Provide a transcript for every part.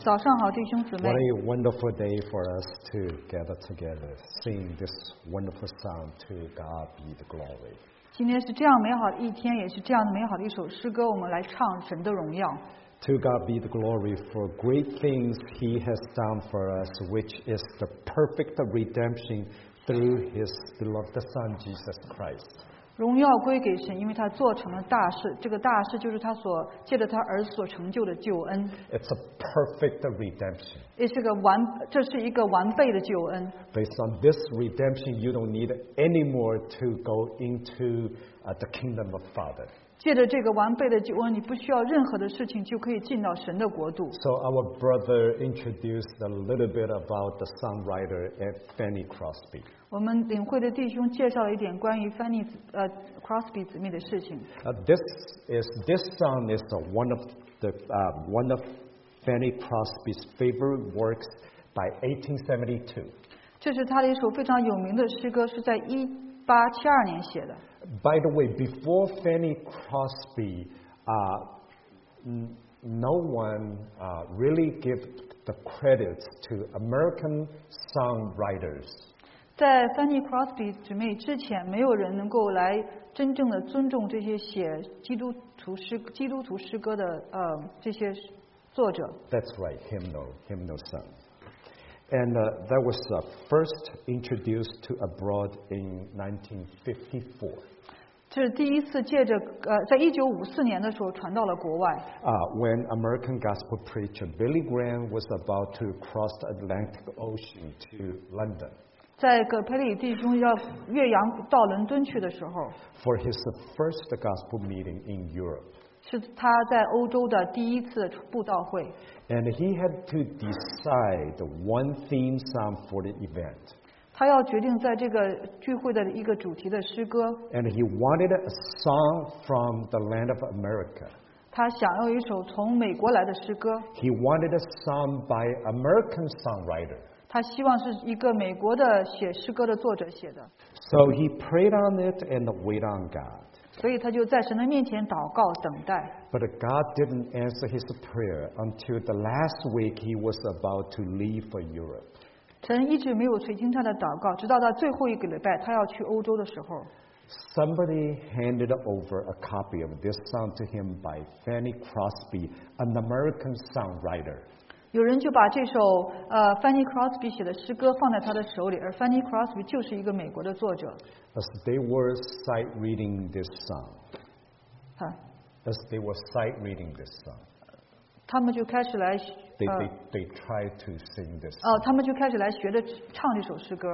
早上好，弟兄姊妹。 What a wonderful day for us to gather together, sing this wonderful song, To God be the glory. 今天是这样美好的一天，也是这样美好的一首诗歌，我们来唱神的荣耀。 To God be the glory for great things He has done for us, which is the perfect redemption through His beloved Son, Jesus Christ. 荣耀归给神，因为他做成了大事，这个大事就是他所借着他儿子所成就的救恩。 It's a perfect redemption. 这是一个完备的救恩。 Based on this redemption, you don't need anymore to go into the kingdom of Father. 借着这个完备的救恩，你不需要任何的事情就可以进到神的国度。 So our brother introduced a little bit about the songwriter Fanny Crosby. 我们领会的弟兄介绍了一点关于Fanny Crosby 姊妹的事情。 This song is one of Fanny Crosby's favorite works by 1872. 这是他的一首非常有名的诗歌，是在1872年写的。 By the way, before Fanny Crosby, no one really gave the credit to American songwriters. 在 Fanny Crosby 姊妹之前，没有人能够来真正的尊重这些写基督徒诗歌的这些作者。 That's right, hymnal song. And that was first introduced to abroad in 1954. 这是第一次借着在1954年的时候传到了国外。 When American gospel preacher Billy Graham was about to cross the Atlantic Ocean to London. 在葛培理弟兄要越洋到伦敦去的时候， For his first gospel meeting in Europe. 是他在欧洲的第一次布道会。 And he had to decide one theme song for the event. 他要决定在这个聚会的一个主题的诗歌。 And he wanted a song from the land of America. 他想要一首从美国来的诗歌。 He wanted a song by American songwriter. 他希望是一个美国的写诗歌的作者写的。 So he prayed on it and waited on God. 所以他就在神的面前祷告等待。 But God didn't answer his prayer until the last week he was about to leave for Europe. 神一直没有垂听他的祷告，直到他最后一个礼拜他要去欧洲的时候， Somebody handed over a copy of this song to him by Fanny Crosby, an American songwriter. 有人就把这首Fanny Crosby 写的诗歌放在他的手里，而 Fanny Crosby 就是一个美国的作者。 As they were sight reading this song. 哈， As they were sight reading this song. 他们就开始来 They tried to sing this song. 他们就开始来学着唱这首诗歌。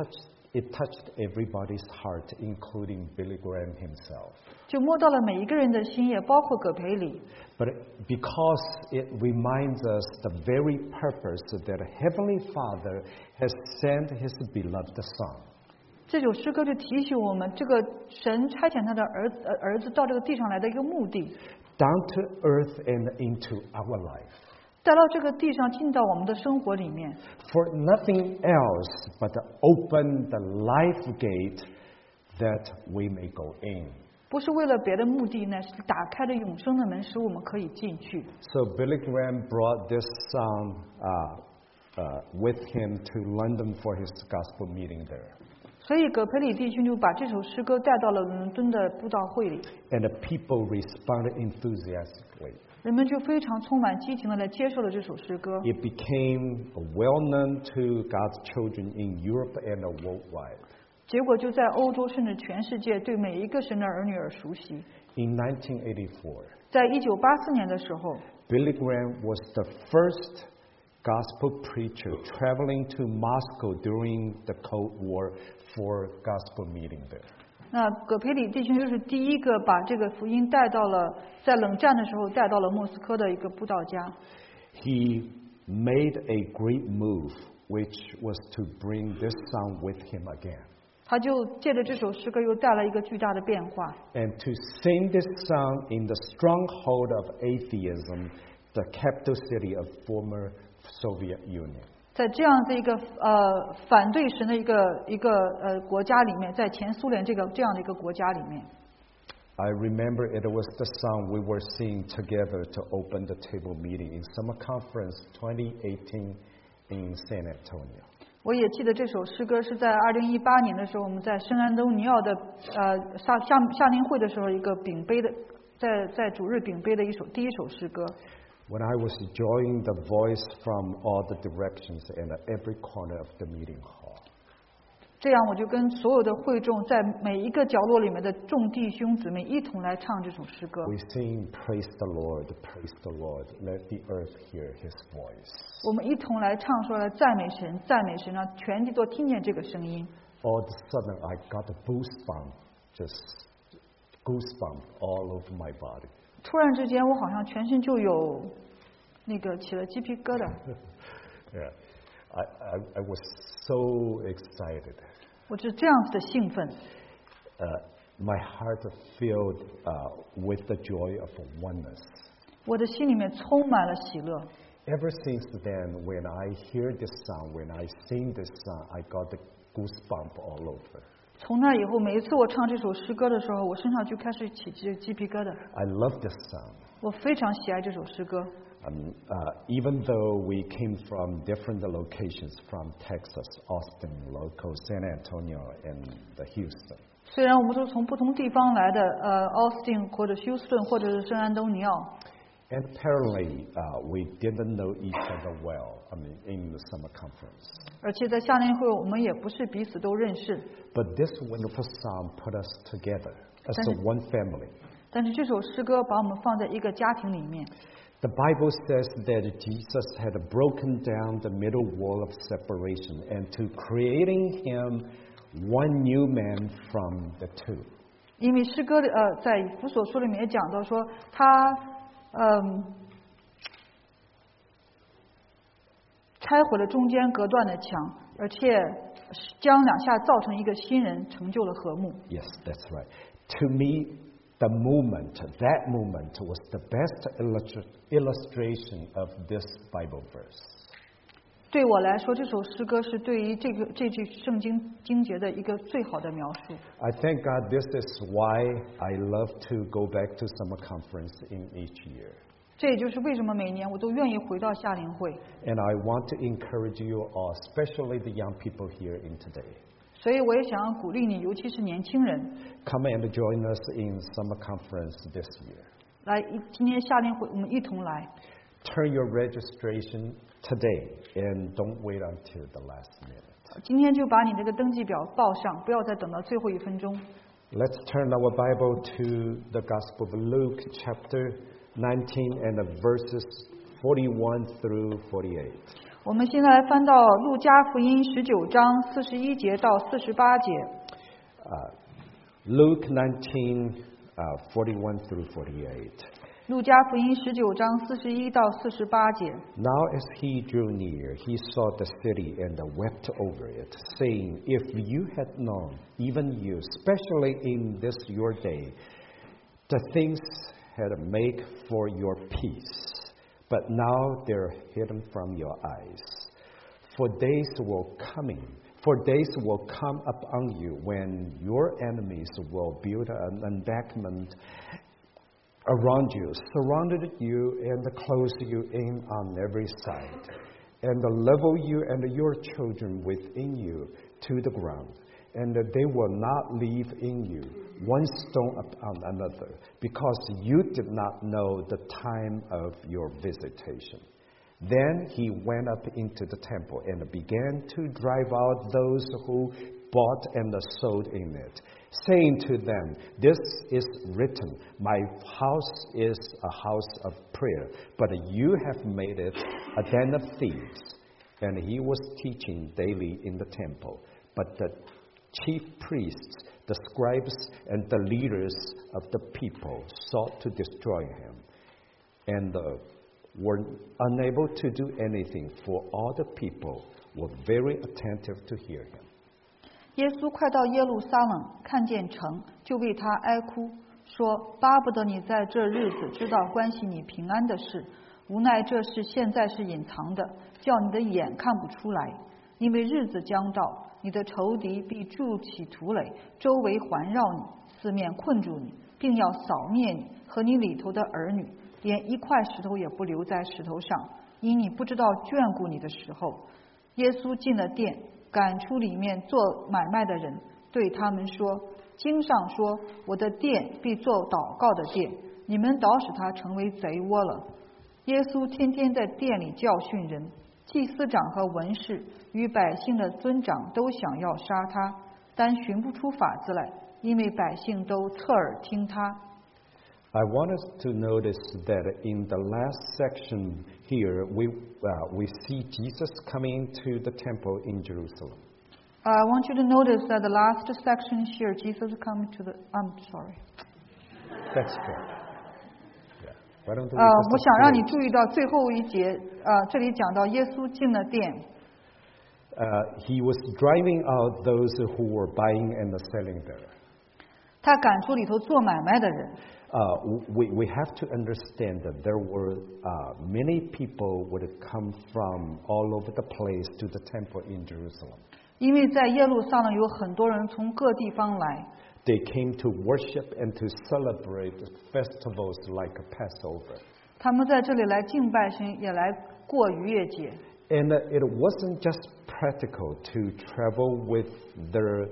It touched everybody's heart, including Billy Graham himself. 就摸到了每一个人的心，也包括葛培理。 But because it reminds us the very purpose that Heavenly Father has sent His beloved Son. 这首诗歌就提醒我们，这个神差遣他的儿子到这个地上来的一个目的， Down to earth and into our life. 带到这个地上，进到我们的生活里面。 For nothing else but to open the life gate that we may go in. 不是为了别的目的呢，是打开了永生的门，使我们可以进去。 So Billy Graham brought this song with him to London for his gospel meeting there. 所以葛培理弟兄就把这首诗歌带到了伦敦的布道会里， And the people responded enthusiastically. 人们就非常充满激情的来接受了这首诗歌。 It became well known to God's children in Europe and worldwide. 结果就在欧洲甚至全世界对每一个神的儿女而熟悉。 In 1984, 在1984年的时候， Billy Graham was the first gospel preacher traveling to Moscow during the Cold War for gospel meeting there. 那葛培理弟兄就是第一个把这个福音带到了在冷战的时候带到了莫斯科的一个布道家。 He made a great move, which was to bring this song with him again. 他就借着这首诗歌又带来一个巨大的变化。 And to sing this song in the stronghold of atheism, the capital city of former Soviet Union. 在这样的一个反对神的一个国家里面，在前苏联这样的一个国家里面， I remember it was the song we were singing together to open the table meeting in summer conference 2018 in San Antonio. 我也记得这首诗歌是在2018年的时候，我们在圣安东尼奥的夏令会的时候，一个饼杯的在主日饼杯的第一首诗歌。 When I was enjoying the voice from all the directions and every corner of the meeting hall. 这样我就跟所有的会众在每一个角落里面的众弟兄姊妹一同来唱这首诗歌。 We sing, praise the Lord, let the earth hear His voice. 我们一同来唱说来赞美神，赞美神，让全地都听见这个声音。 All of a sudden, I got a goosebump all over my body. 突然之间，我好像全身就有那个起了鸡皮疙瘩。 Yeah, I was so excited. 我是这样子的兴奋。 My heart filled with the joy of oneness. 我的心里面充满了喜乐。 Ever since then, when I hear this song, when I sing this song, I got the goosebump all over. 从那以后，每一次我唱这首诗歌的时候，我身上就开始起鸡皮疙瘩。 I love this song. 我非常喜爱这首诗歌。 Even though we came from different locations from Texas, Austin, local, San Antonio, and Houston. 虽然我们都从不同地方来的，奥斯汀或者休斯顿或者是圣安东尼奥。 And apparently, we didn't know each other well. In the summer conference. 而且在夏令会，我们也不是彼此都认识。 But this wonderful song put us together as one family. 但是这首诗歌把我们放在一个家庭里面。 The Bible says that Jesus had broken down the middle wall of separation and to creating him one new man from the two. 因为诗歌的在以弗所书里面也讲到说，他拆毁了中间隔断的墙，而且将两下造成一个新人，成就了和睦。 Yes, that's right. To me, that moment was the best illustration of this Bible verse. 对我来说，这首诗歌是对于这句圣经经节的一个最好的描述。 I thank God this is why I love to go back to summer conference in each year. 这也就是为什么每年我都愿意回到夏令会。 And I want to encourage you all, especially the young people here in today. 所以我也想要鼓励你，尤其是年轻人， Come and join us in summer conference this year. 来今天夏令会我们一同来。 Turn your registration today and don't wait until the last minute. 今天就把你这个登记表报上，不要再等到最后1分钟。 Let's turn our Bible to the Gospel of Luke chapter 19 and the verses 41 through 48. 我们现在来翻到路加福音19章41节到48节。 Luke 19, 41 through 48. 路加福音19章41到48节。 Now as he drew near, he saw the city and wept over it, saying, If you had known, even you, especially in this your day, the things had made for your peace, but now they're hidden from your eyes. For days will come upon you when your enemies will build an embankment around you, surrounded you and close you in on every side, and level you and your children within you to the ground, and they will not leave in you one stone upon another, because you did not know the time of your visitation. Then he went up into the temple and began to drive out those who bought and sold in it, saying to them, This is written, my house is a house of prayer, but you have made it a den of thieves. And he was teaching daily in the temple. But the chief priests, the scribes, and the leaders of the people sought to destroy him, and were unable to do anything, for all the people were very attentive to hear him. 耶稣快到耶路撒冷，看见城，就为他哀哭，说：巴不得你在这日子知道关系你平安的事，无奈这事现在是隐藏的，叫你的眼看不出来。因为日子将到，你的仇敌必筑起土垒，周围环绕你，四面困住你， 并要扫灭你和你里头的儿女，连一块石头也不留在石头上，因你不知道眷顾你的时候。耶稣进了殿，赶出里面做买卖的人，对他们说：经上说，我的殿必做祷告的殿，你们倒使它成为贼窝了。耶稣天天在殿里教训人，祭司长和文士与百姓的尊长都想要杀他，但寻不出法子来，因为百姓都侧耳听他。 I want us to notice that in the last section here, we see Jesus coming to the temple in Jerusalem. I want you to notice that the last section here, Jesus coming to the... I'm sorry. That's good. Yeah. Why don't we 我 just 想让你注意到最后一节，这里讲到耶稣进了殿， he was driving out those who were buying and selling there. 他赶出里头做买卖的人。 We have to understand that there were many people would come from all over the place to the temple in Jerusalem. 因为在耶路撒冷有很多人从各地方来， They came to worship and to celebrate festivals like Passover. 他们在这里来敬拜神，也来过逾越节。 And it wasn't just practical to travel with their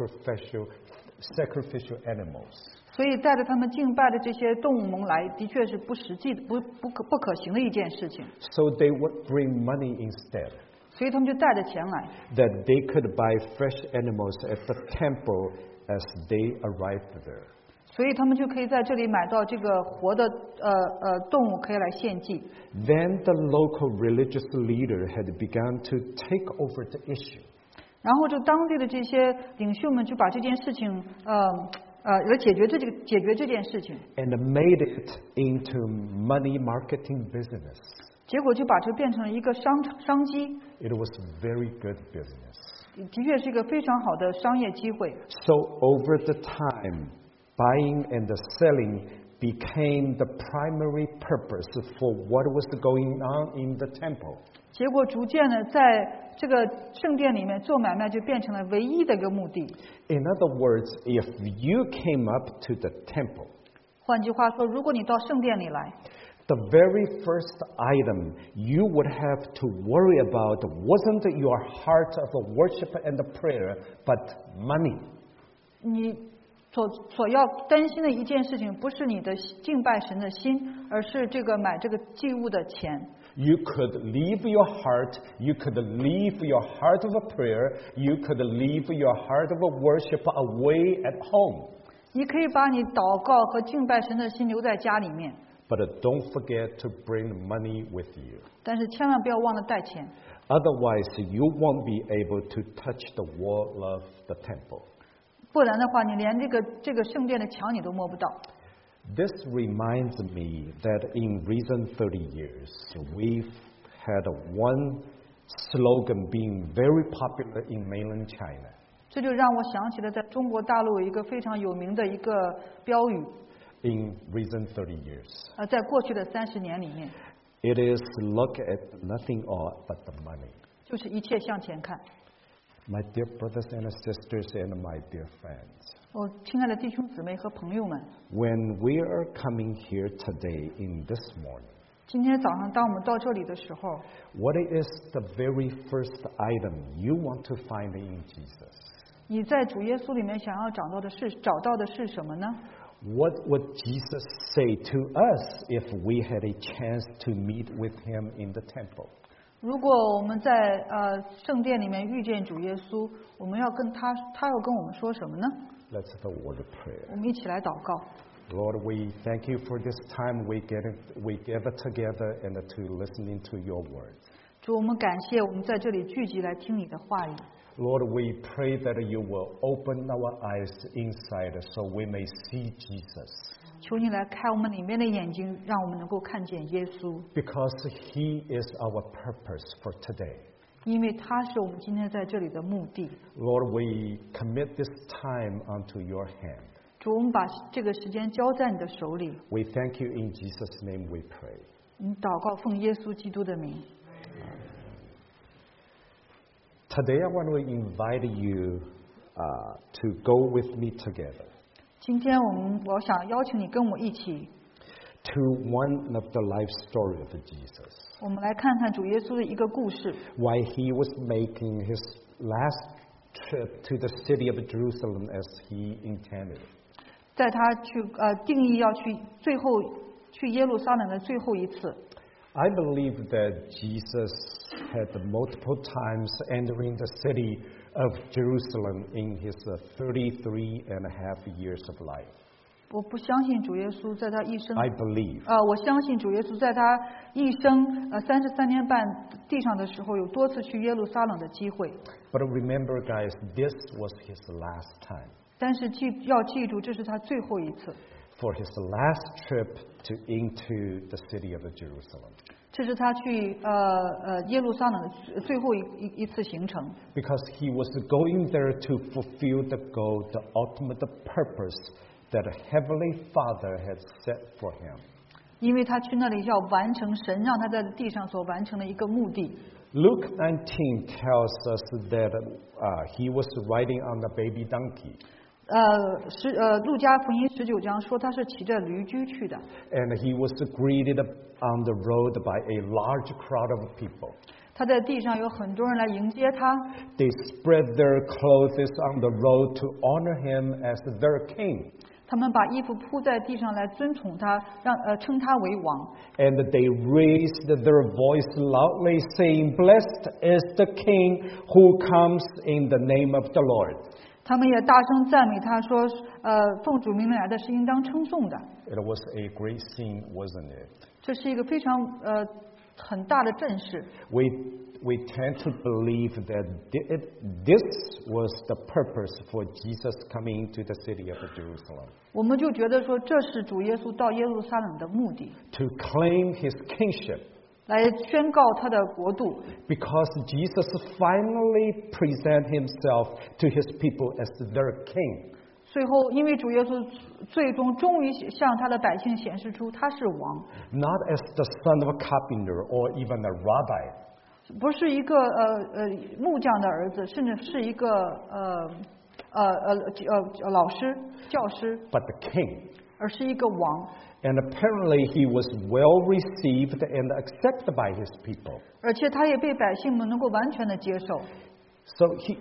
sacrificial animals. 所以带着他们敬拜的这些动物们来，的确是不实际、不可行的一件事情。 So they would bring money instead, 所以他们就带着钱来， that they could buy fresh animals at the temple as they arrived there. 所以他们就可以在这里买到这个活的动物，可以来献祭。 Then the local religious leader had begun to take over the issue. 然后就当地的这些领袖们就把这件事情来解决这件事情， And made it into money marketing business. 结果就把这变成了一个商机， It was very good business. 的确是一个非常好的商业机会。 So over the time, buying and selling became the primary purpose for what was going on in the temple. 结果逐渐的，在这个圣殿里面做买卖就变成了唯一的一个目的。 In other words, if you came up to the temple, 换句话说，如果你到圣殿里来， the very first item you would have to worry about wasn't your heart of worship and prayer, but money. 你所要担心的一件事情，不是你的敬拜神的心，而是这个买这个祭物的钱。 You could leave your heart, you could leave your heart of prayer, you could leave your heart of worship away at home. 你可以把你祷告和敬拜神的心留在家里面， But don't forget to bring money with you. 但是千万不要忘了带钱， Otherwise, you won't be able to touch the wall of the temple. 不然的话，你连这个圣殿的墙你都摸不到。 This reminds me that in recent 30 years, we've had one slogan being very popular in mainland China. 这就让我想起了在中国大陆有一个非常有名的一个标语， In recent 30 years. 在过去的30年里面， It is look at nothing but the money. 就是一切向前看。 My dear brothers and sisters and my dear friends, 我亲爱的弟兄姊妹和朋友们， when we are coming here today in this morning, 今天早上当我们到这里的时候， what is the very first item you want to find in Jesus? 你在主耶稣里面想要找到的是什么呢？ What would Jesus say to us if we had a chance to meet with him in the temple? 如果我们在圣殿里面遇见主耶稣，我们要跟他要跟我们说什么呢？ Let's have a word of prayer. 我们一起来祷告。 Lord, we thank you for this time we gather together and to listening to your word. 主，我们感谢我们在这里聚集来听你的话语。 Lord, we pray that you will open our eyes inside so we may see Jesus. 求你来开我们里面的眼睛，让我们能够看见耶稣， Because he is our purpose for today. 因为他是我们今天在这里的目的。 Lord, we commit this time unto your hand. 主，我们把这个时间交在你的手里。 We thank you in Jesus' name we pray. 祷告奉耶稣基督的名。 Today I want to invite you to go with me together. 今天我想邀请你跟我一起， to one of the life story of Jesus. 我们来看看主耶稣的一个故事。 While he was making his last trip to the city of Jerusalem as he intended. 在他定义要去最后去耶路撒冷的最后一次， I believe that Jesus had multiple times entering the city of Jerusalem in his 33 and a half years of life. 我不相信主耶稣在他一生 I believe. 我相信主耶稣在他一生33年半地上的时候，有多次去耶路撒冷的机会。 But remember, guys, this was his last time. 但是要记住，这是他最后一次， For his last trip into the city of Jerusalem. 这是他去耶路撒冷的最后一次行程。 Because he was going there to fulfill the goal, the ultimate purpose that a Heavenly Father had set for him. 因为他去那里要完成神让他在地上所完成的一个目的。 Luke 19 tells us that he was riding on the baby donkey. 路加福音19章说他是骑着驴驹去的， And he was greeted on the road by a large crowd of people. 他在地上有很多人来迎接他， They spread their clothes on the road to honor him as their king. 他们把衣服铺在地上来尊崇他，称他为王。 And they raised their voice loudly, saying, "Blessed is the King who comes in the name of the Lord." 他们也大声赞美他说，奉主名来的是应当称颂的。 It was a great scene, wasn't it? 这是一个非常很大的阵势。 We tend to believe that this was the purpose for Jesus coming to the city of Jerusalem. 我们就觉得说，这是主耶稣到耶路撒冷的目的， To claim his kingship. 来宣告他的国度。 Because Jesus finally present himself to his people as their king. 最后，因为主耶稣终于向他的百姓显示出他是王， Not as the son of a carpenter or even a rabbi. 不是一个木匠的儿子，甚至是一个老师、教师， But the king. 而是一个王。 And apparently he was well received and accepted by his people. 而且他也被百姓们能够完全的接受， So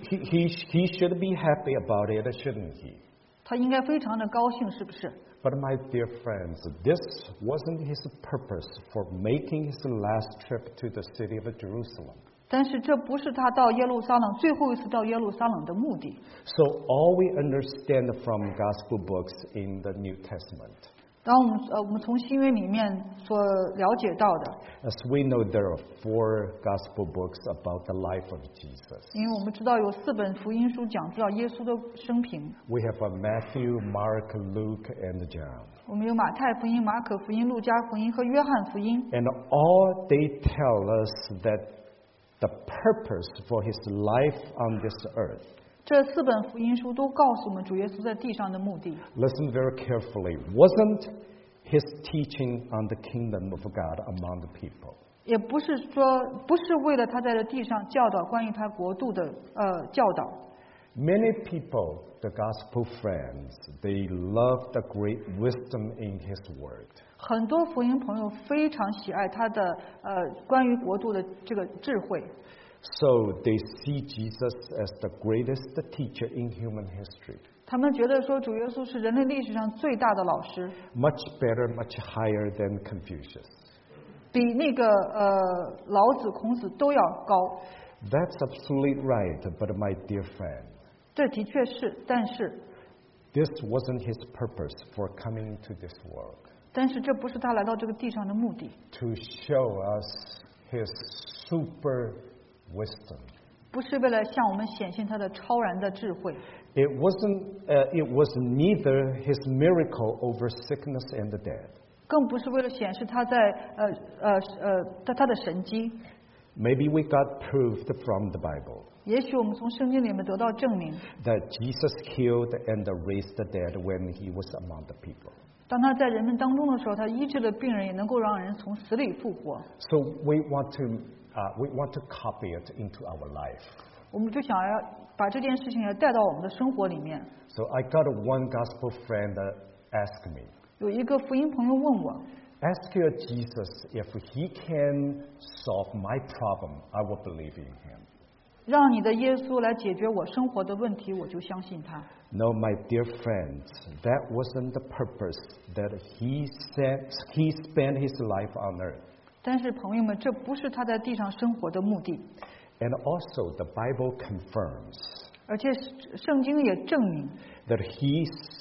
he should be happy about it, shouldn't he? 他应该非常的高兴，是不是？ But my dear friends, this wasn't his purpose for making his last trip to the city of Jerusalem. 但是这不是他到耶路撒冷最后一次到耶路撒冷的目的。 So all we understand from gospel books in the New Testament. 当我们从新约里面所了解到的， As we know, there are 4 gospel books about the life of Jesus. 因为我们知道有4本福音书讲到耶稣的生平， We have Matthew, Mark, Luke, and John. 我们有马太福音、马可福音、路加福音和约翰福音， And all they tell us that the purpose for his life on this earth. 这4本福音书都告诉我们主耶稣在地上的目的。 Listen very carefully. Wasn't his teaching on the kingdom of God among the people? 也不是为了他在这地上教导关于他国度的教导。 Many people, the gospel friends, they love the great wisdom in his word. 很多福音朋友非常喜爱他的关于国度的这个智慧， So they see Jesus as the greatest teacher in human history. 他们觉得说主耶稣是人类历史上最大的老师， Much better, much higher than Confucius. 比那个老子、孔子都要高。 That's absolutely right, but my dear friend, 这的确是，但是 this wasn't his purpose for coming to this world. 这不是他来到这个地上的目的， To show us his super wisdom. 不是为了向我们显现他的超然的智慧， It was neither his miracle over sickness and the dead. 更不是为了显示他在他的神迹。 Maybe we got proved from the Bible 也许我们从圣经里面得到证明， that Jesus healed and raised the dead when he was among the people. 当他在人们当中的时候，他医治了病人，也能够让人从死里复活。 So we want to copy it into our life. 我们就想要把这件事情也带到我们的生活里面。 So I got one gospel friend that asked me, 有一个福音朋友问我， ask your Jesus if he can solve my problem, I will believe in him. 让你的耶稣来解决我生活的问题，我就相信他。 No, my dear friends, that wasn't the purpose that he spent his life on earth. 但是朋友们，这不是他在地上生活的目的， And also the Bible confirms 而且圣经也证明， that he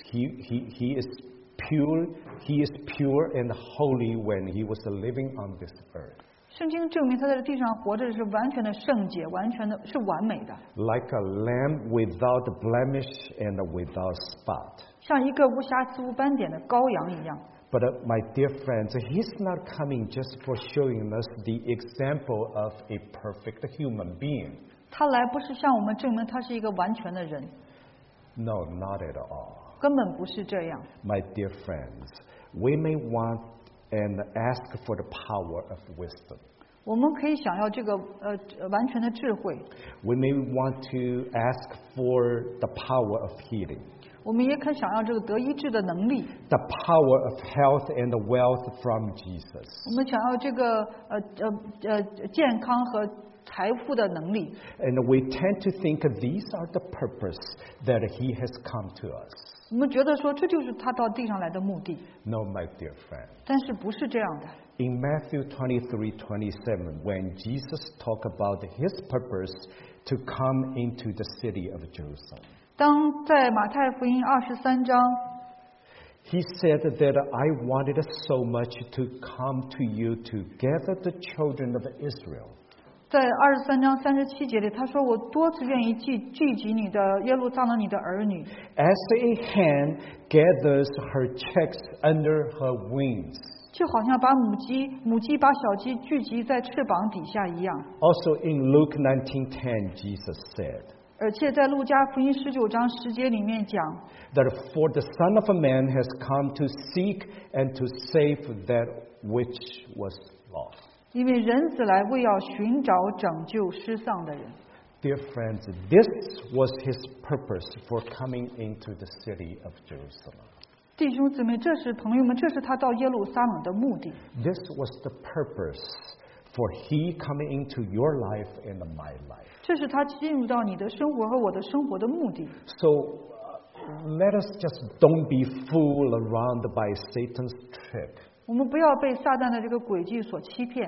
is pure and holy when he was living on this earth. 圣经证明他在地上活着是完全的圣洁，完全的是完美的， Like a lamb without blemish and without spot. 像一个无瑕疵无斑点的羔羊一样。 But my dear friends, he's not coming just for showing us the example of a perfect human being. 他来不是向我们证明他是一个完全的人， No, not at all. 根本不是这样。 My dear friends, we may want and ask for the power of wisdom. 我们可以想要这个完全的智慧， We may want to ask for the power of healing, 我们也可想要这个得医治的能力， the power of health and wealth from Jesus. 我们想要这个健康和财富的能力。 And we tend to think these are the purpose that he has come to us. 我们觉得说这就是他到地上来的目的， No, my dear friend. 但是不是这样的。 In Matthew 23:27, when Jesus talked about his purpose to come into the city of Jerusalem, 当在马太福音23章， he said that I wanted so much to come to you to gather the children of Israel. 在23章37节里，他说：“我多次愿意聚集你的耶路撒冷你的儿女， As a hen gathers her chicks under her wings. 就好像把母鸡把小鸡聚集在翅膀底下一样。” Also in Luke 19:10, Jesus said 而且在路加福音19章10节里面讲， that for the Son of Man has come to seek and to save that which was lost. 因为人子来为要寻找拯救失丧的人。 Dear friends, this was his purpose for coming into the city of Jerusalem. 弟兄姊妹，这是朋友们，这是他到耶路撒冷的目的。 This was the purpose for he coming into your life and my life. 这是他进入到你的生活和我的生活的目的。 So let us just don't be fooled around by Satan's trick. 我们不要被撒旦的这个诡计所欺骗。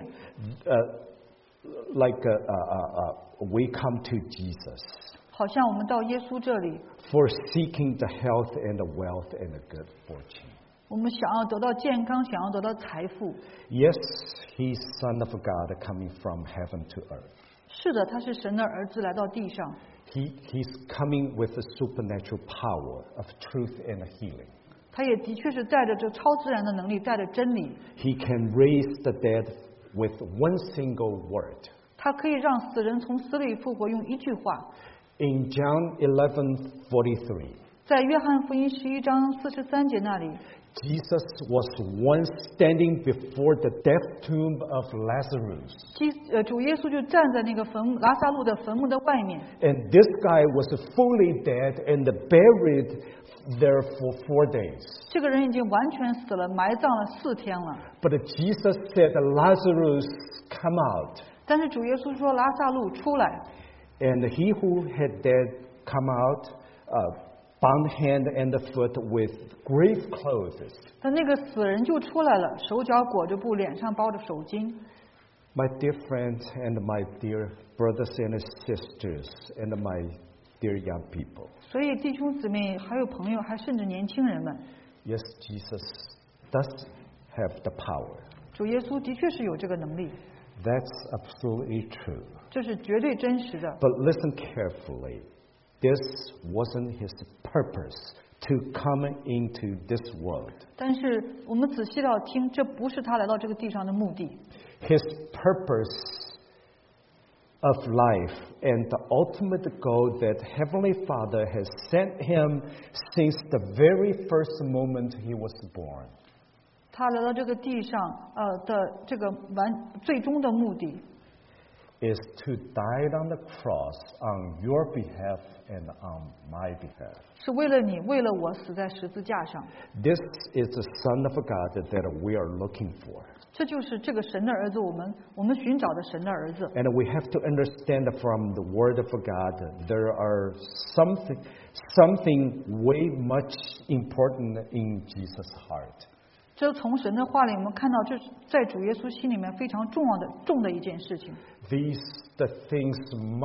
Like we come to Jesus 好像我们到耶稣这里， for seeking the health and the wealth and the good fortune. 我们想要得到健康，想要得到财富。 Yes, he's Son of God coming from heaven to earth. 是的，他是神的儿子来到地上， He's coming with the supernatural power of truth and healing. 他也的确是带着这超自然的能力，带着真理。 He can raise the dead with one single word. 他可以让死人从死里复活，用一句话。 In John 11:43, 在约翰福音11章43节那里， Jesus was once standing before the death tomb of Lazarus. 主耶稣就站在那个拉撒路的坟墓的外面， And this guy was fully dead and buried there for 4 days. 这个人已经完全死了，埋葬了4天了。 But Jesus said, Lazarus, come out. 但是主耶稣说：“拉撒路出来。” And he who had dead come out, bound hand and foot with grave clothes. 但那个死人就出来了，手脚裹着布，脸上包着手巾。 My dear friends and my dear brothers and sisters and my dear young people. 所以弟兄姊妹，还有朋友，还甚至年轻人们， Yes, Jesus does have the power. 主耶稣的确是有这个能力， That's absolutely true. 这是绝对真实的。 But listen carefully. This wasn't his purpose to come into this world. 但是我们仔细要听，这不是他来到这个地上的目的。 His purpose of life and the ultimate goal that Heavenly Father has sent him since the very first moment he was born. 他来到这个地上，的这个最终的目的， is to die on the cross on your behalf and on my behalf. 是为了你，为了我死在十字架上。 This is the Son of God that we are looking for. 这就是这个神的儿子，我们寻找的神的儿子。 And we have to understand from the Word of God, there are something way much important in Jesus' heart. 这从神的话里，我们看到这是在主耶稣心里面非常重的一件事情。 These the things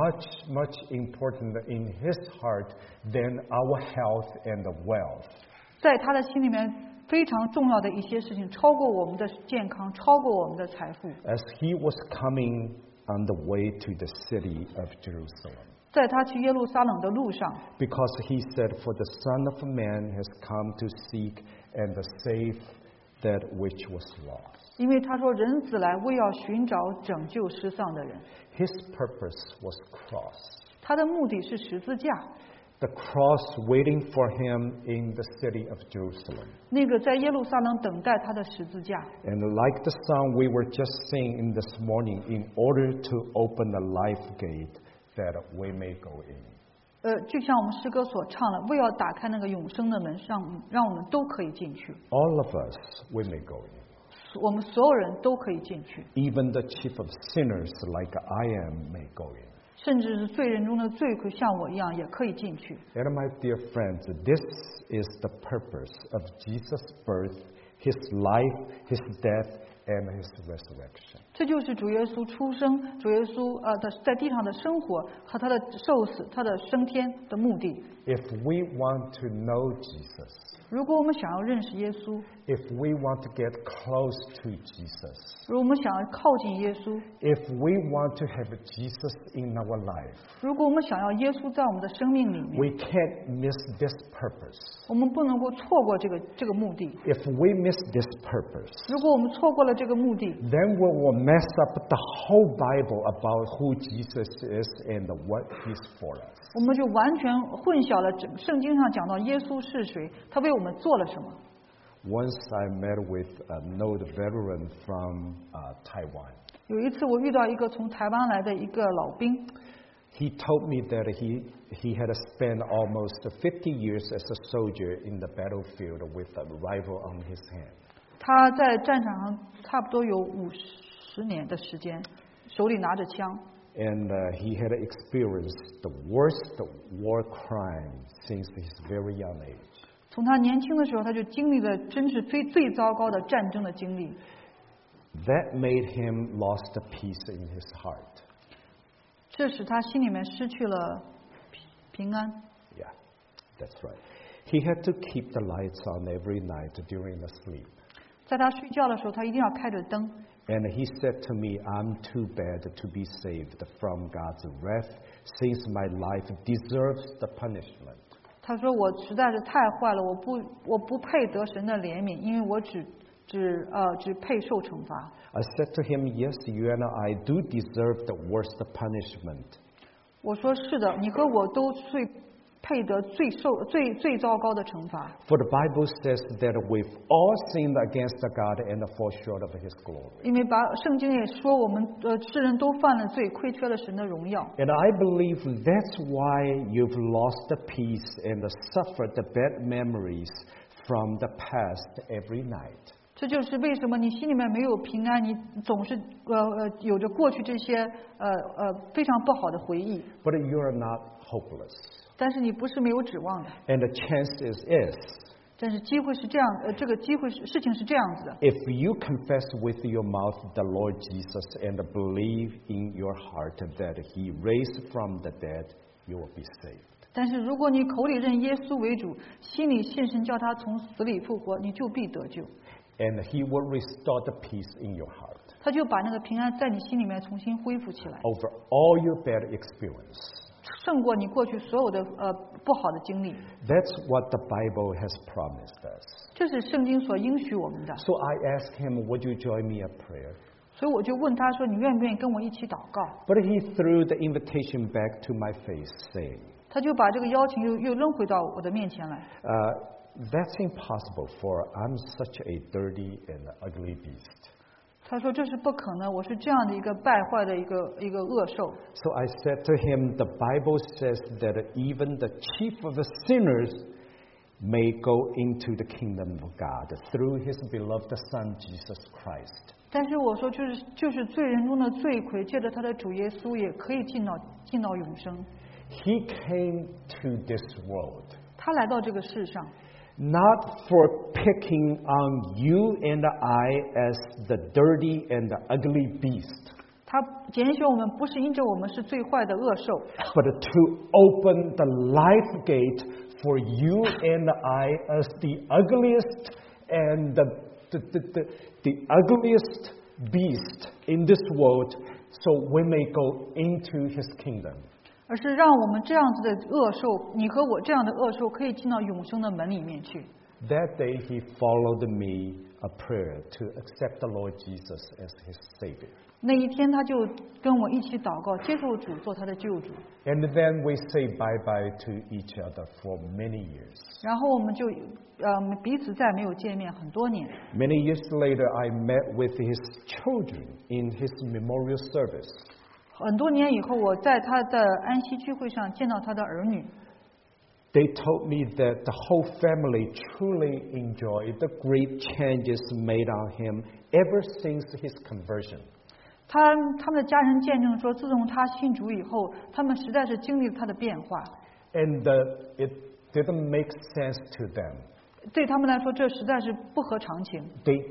much important in His heart than our health and wealth. 在他的心里面非常重要的一些事情，超过我们的健康，超过我们的财富。 As He was coming on the way to the city of Jerusalem. 在他去耶路撒冷的路上， Because He said, "For the Son of Man has come to seek and save that which was lost." 因为他说人子来为要寻找拯救失丧的人。 His purpose was cross. 他的目的是十字架， The cross waiting for Him in the city of Jerusalem. 那个在耶路撒冷等待他的十字架。 And like the song we were just singing this morning, in order to open the life gate that we may go in. 就像我们诗歌所唱的，为要打开那个永生的门上，让我们都可以进去。 All of us, we may go in. 我们所有人都可以进去， Even the chief of sinners like I am may go in. 甚至是罪人中的罪魁，像我一样也可以进去。 And my dear friends, this is the purpose of Jesus' birth, His life, His death, and His resurrection. 这就是主耶稣出生，主耶稣在地上的生活和他的受死、他的升天的目的。 If we want to know Jesus, 如果我们想要认识耶稣， if we want to get close to Jesus, 如果我们想要靠近耶稣， if we want to have Jesus in our life, 如果我们想要耶稣在我们的生命里面， we can't miss this purpose. 我们不能够错过这个目的。 If we miss this purpose, 如果我们错过了这个目的， then we will mess up the whole Bible about who Jesus is and what He's for us. 我们就完全混淆了圣经上讲到耶稣是谁，他为我们做了什么。 Once I met with an old veteran from Taiwan. 有一次我遇到一个从台湾来的一个老兵， He told me that he had spent almost 50 years as a soldier in the battlefield with a rifle on his hand. 他在战场上差不多有50年的时间，手里拿着枪。 And he had experienced the worst war crime since his very young age. 从他年轻的时候，他就经历了真是最糟糕的战争的经历。 That made him lost the peace in his heart. 这使他心里面失去了平安。 Yeah, that's right. He had to keep the lights on every night during the sleep. 在他睡觉的时候，他一定要开着灯。 And he said to me, "I'm too bad to be saved from God's wrath, since my life deserves the punishment." 他说我实在是太坏了，我不配得神的怜悯，因为我只配受惩罚。 I said to him, "Yes, you and I do deserve the worst punishment." 我说是的，你和我都配得最糟糕的惩罚。 For the Bible says that we've all sinned against God and fall short of His glory. 因为圣经也说我们世人都犯了罪，亏缺了神的荣耀。 And I believe that's why you've lost the peace and suffered the bad memories from the past every night. 这就是为什么你心里面没有平安，你总是有着过去这些非常不好的回忆。 But you are not hopeless. 但是你不是没有指望的。 And the chance is, 但是机会是这样，这个事情是这样子的。 if you confess with your mouth the Lord Jesus and believe in your heart that He raised from the dead, you will be saved. 但是如果你口里认耶稣为主，心里信神叫他从死里复活，你就必得救。 And He will restore the peace in your heart 他就把那个平安在你心里面重新恢复起来， over all your bad experience. 胜过你过去所有的不好的经历。 That's what the Bible has promised us. 这是圣经所应许我们的。 So I asked him, "Would you join me in prayer?" 所以我就问他说：“你愿不愿意跟我一起祷告 But he threw the invitation back to my face, saying, 他就把这个邀请又扔回到我的面前来。 That's impossible, for I'm such a dirty and ugly beast. 他说这是不可能，我是这样的一个败坏的一个恶兽。 So I said to him, the Bible says that even the chief of the sinners may go into the kingdom of God through his beloved Son, Jesus Christ. 但是我说就是罪人中的罪魁，借着他的主耶稣也可以进到永生。 He came to this world 他来到这个世上， not for picking on you and I as the dirty and the ugly beast, 他拣选我们不是因着我们是最坏的恶兽， but to open the life gate for you and I as the ugliest and the ugliest beast in this world, so we may go into his kingdom. 而是让我们这样子的恶兽，你和我这样的恶兽可以进到永生的门里面去。 That day he followed me a prayer to accept the Lord Jesus as his Savior. 那一天他就跟我一起祷告，接受主做他的救主。 And then we say bye-bye to each other for many years. 然后我们就彼此再没有见面很多年。 Many years later, I met with his children in his memorial service. 很多年以后，我在他的安息聚会上见到他的儿女， They told me that the whole family truly enjoyed the great changes made on him ever since his conversion. 他们的家人见证说，自从他信主以后，他们实在是经历了他的变化。 And it didn't make sense to them. 对他们来说，这实在是不合常情。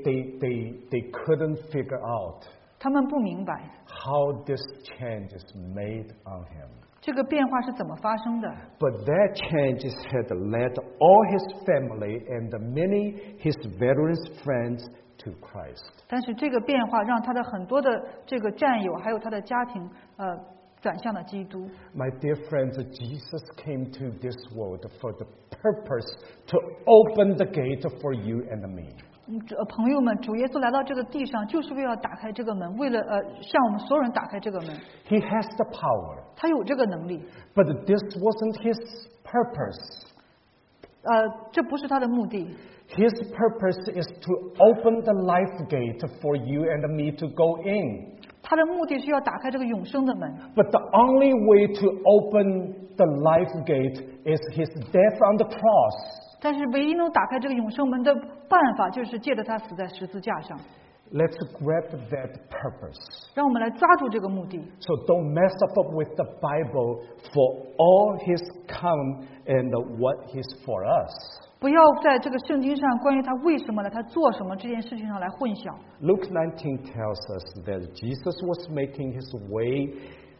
They couldn't figure out 他们不明白 how this change is made on him. 这个变化是怎么发生的。 But that changes had led all his family and many his veterans friends to Christ. 但是这个变化让他的很多的这个战友，还有他的家庭，转向了基督。 My dear friends, Jesus came to this world for the purpose to open the gate for you and me. 朋友们，主耶稣来到这个地上，就是为了打开这个门，为了向我们所有人打开这个门。 He has the power, 他有这个能力， but this wasn't his purpose. 这不是他的目的。 His purpose is to open the life gate for you and me to go in. 他的目的是要打开这个永生的门， But the only way to open the life gate is his death on the cross. 但是唯一能打开这个永生门的办法，就是借着他死在十字架上。 Let's grab that purpose. 让我们来抓住这个目的。 So don't mess up with the Bible for all his come and what he's for us. 不要在这个圣经上关于他为什么来，他做什么这件事情上来混淆。 Luke 19 tells us that Jesus was making his way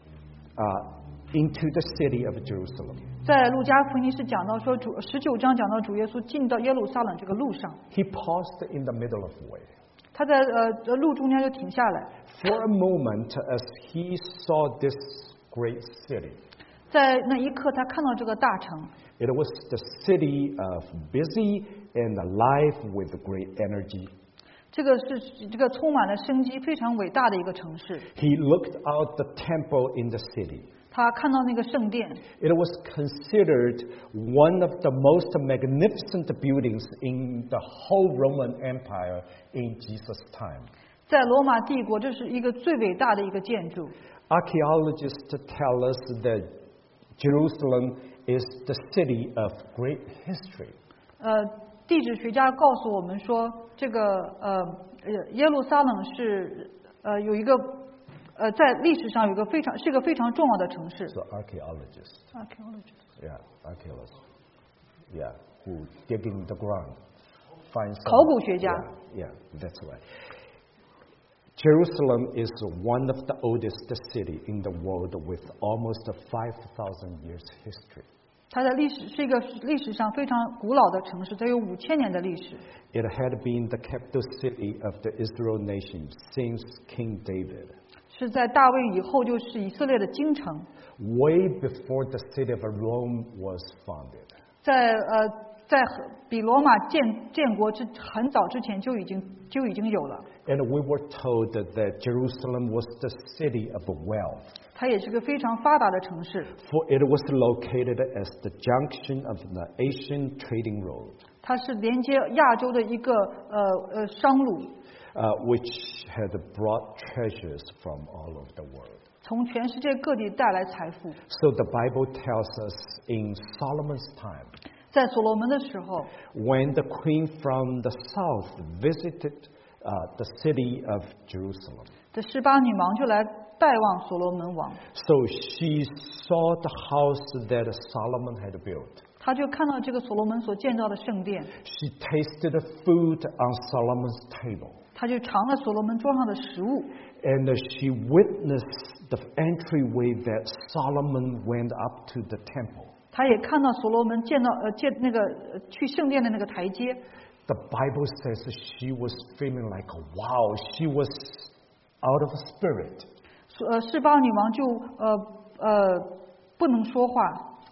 into the city of Jerusalem. 在路加福音是讲到说19章讲到主耶稣进到耶路撒冷这个路上， He paused in the middle of the way. 他在路中间就停下来， For a moment, as he saw this great city, 在那一刻他看到这个大城， it was the city of busy and alive with great energy. 这个是这个充满了生机、非常伟大的一个城市。 He looked out the temple in the city. 他看到那个圣殿， It was considered one of the most magnificent buildings in the whole Roman Empire in Jesus' time. 在罗马帝国，这是一个最伟大的一个建筑。 Archaeologists tell us that Jerusalem is the city of great history. 地质学家告诉我们说，这个耶路撒冷是有一个在历史上有一个是一个非常重要的城市。 So archaeologists, Archaeologists archaeologists, who digging the ground, find some, 考古学家。 Yeah, that's right. Jerusalem is one of the oldest city in the world with almost 5,000 years history. 它的历史是一个历史上非常古老的城市，它有5000年的历史。 It had been the capital city of the Israel nation since King David. 是在大卫以后就是以色列的京城， Way before the city of Rome was founded. 在比罗马建国很早之前就已经有了。 And we were told that Jerusalem was the city of wealth. 它也是个非常发达的城市， For it was located as the junction of the Asian trading road. 它是连接亚洲的一个商路。 which had brought treasures from all over the world. 从全世界各地带来财富。 So the Bible tells us in Solomon's time, 在所罗门的时候， when the queen from the south visited the city of Jerusalem, 这18女王就来拜望所罗门王， so she saw the house that Solomon had built. 她就看到这个所罗门所建造的圣殿， She tasted the food on Solomon's table, 她就尝了所罗门桌上的食物， and she witnessed the entryway that Solomon went up to the temple. 她也看到所罗门建去圣殿的那个台阶。 The Bible says she was feeling like, wow, she was out of spirit. 18女王就不能说话。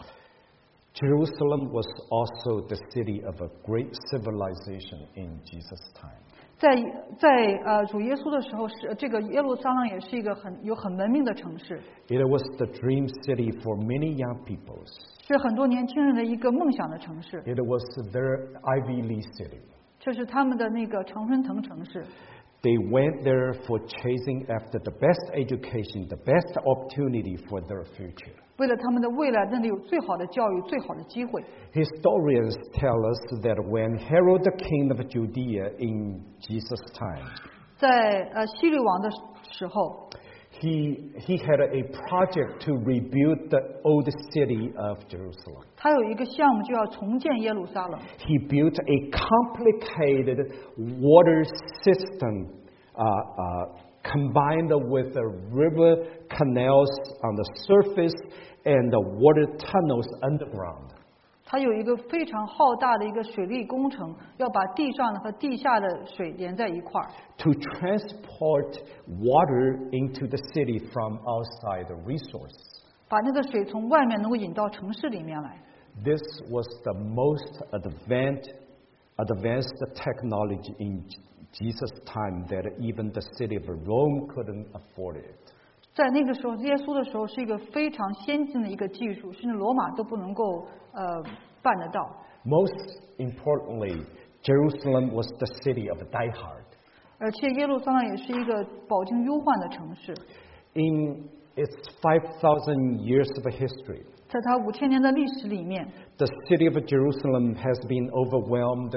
Jerusalem was also the city of a great civilization in Jesus' time. 在主耶稣的时候，这个耶路撒冷也是一个很文明的城市， It was the dream city for many young people. 是很多年轻人的一个梦想的城市， It was their Ivy League city. 这是他们的那个常春藤城市。 They went there for chasing after the best education, the best opportunity for their future. 为了他们的未来，那里有最好的教育、最好的机会。 Historians tell us that when Herod the king of Judea in Jesus' time, 在希律王的时候， he had a project to rebuild the old city of Jerusalem. 他有一个项目就要重建耶路撒冷。 He built a complicated water system combined with the river canals on the surface and the water tunnels underground. 它有一个非常浩大的一个水利工程，要把地上的和地下的水连在一块儿， To transport water into the city from outside the resource. 把那个水从外面能够引到城市里面来。 This was the most advanced technology in Jesus' time that even the city of Rome couldn't afford it. 在那个时候，耶稣的时候是一个非常先进的一个技术，甚至罗马都不能够办得到。 Most importantly, Jerusalem was the city of diehard. 而且耶路撒冷也是一个饱经忧患的城市， In its 5,000 years of history, 在它5000年的历史里面， the city of Jerusalem has been overwhelmed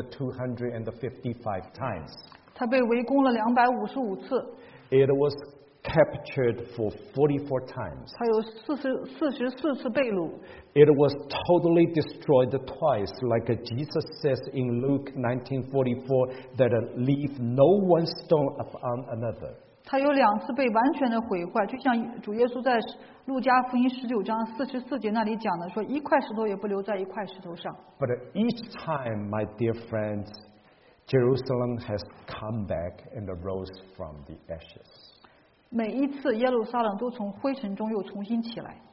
255 times. 它被围攻了255次， It was captured for 44 times. 它有44次被掳， It was totally destroyed twice, like Jesus says in Luke 19:44, that leave no one stone upon another. 它有2次被完全的毁坏，就像主耶稣在路加福音19章44节那里讲的说，一块石头也不留在一块石头上。 But each time, my dear friends, Jerusalem has come back and arose from the ashes. 每一次耶路撒冷都从灰尘中又重新起来。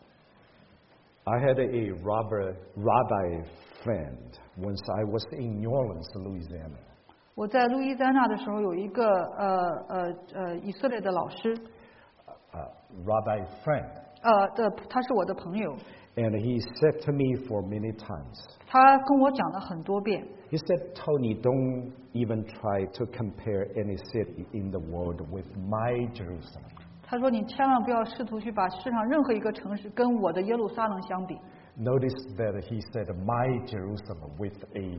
I had a rabbi friend once I was in New Orleans, Louisiana. 我在路易斯安那的时候有一个以色列的老师， Rabbi friend. 他是我的朋友， And he said to me for many times, 他跟我讲了很多遍。 he said, Tony, don't even try to compare any city in the world with my Jerusalem. 他说：“你千万不要试图去把世上任何一个城市跟我的耶路撒冷相比。” Notice that he said my Jerusalem with a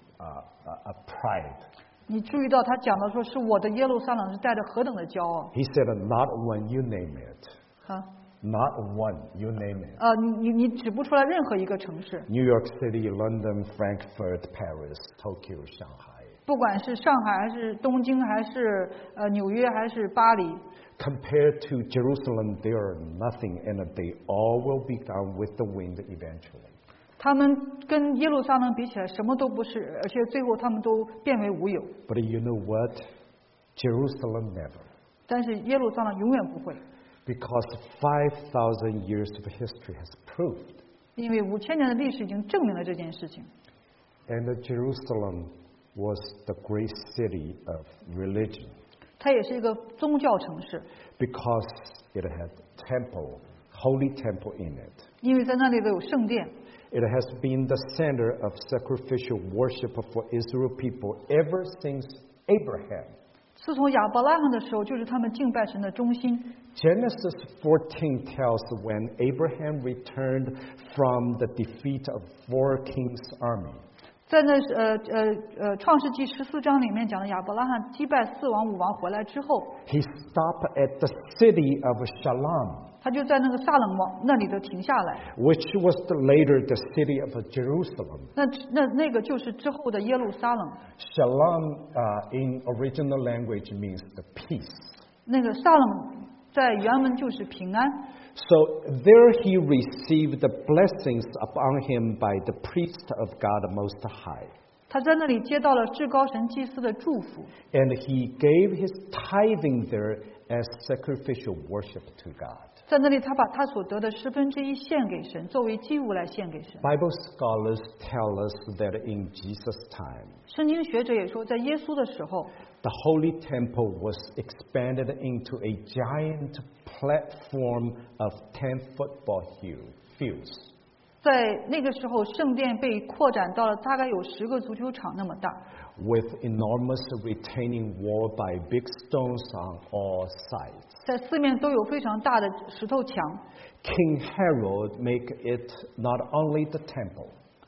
pride. 你注意到他讲的说是我的耶路撒冷是带着何等的骄傲 He said, not one, you name it. 啊！ Not one, you name it. 你指不出来任何一个城市， New York City, London, Frankfurt, Paris, Tokyo, Shanghai. 不管是上海还是东京还是纽约还是巴黎， Compared to Jerusalem, they are nothing, and they all will be gone with the wind eventually. 他们跟耶路撒冷比起来什么都不是，而且最后他们都变为无有。 But you know what? Jerusalem never. 但是耶路撒冷永远不会， Because 5,000 years of history has proved. 因为5000年的历史已经证明了这件事情。 And Jerusalem was the great city of religion. 它也是一个宗教城市， Because it had temple, holy temple in it. 因为在那里有圣殿， It has been the center of sacrificial worship for Israel people ever since Abraham. 自从亚伯拉罕的时候，就是他们敬拜神的中心。 Genesis 14 tells when Abraham returned from the defeat of 4 kings' army. 在那创世纪14章里面讲的亚伯拉罕击败4王5王回来之后， He stopped at the city of Shalom, 他就在那个撒冷王那里头停下来。 which was later the city of Jerusalem. 那个就是之后的耶路撒冷。 Shalom in original language means the peace. 那个撒冷在原文就是平安。 So there he received the blessings upon him by the priest of God Most High. 他在那里接到了至高神祭司的祝福， And he gave his tithing there as sacrificial worship to God. 在那里他把他所得的1/10献给神，作为祭物来献给神。 Bible scholars tell us that in Jesus' time, 圣经学者也说，在耶稣的时候， the Holy Temple was expanded into a giant platform of 10 football fields. 在那个时候，圣殿被扩展到了大概有10个足球场那么大， with enormous retaining wall by big stones on all sides. 在四面都有非常大的石头墙。 King Herod make it not only the temple.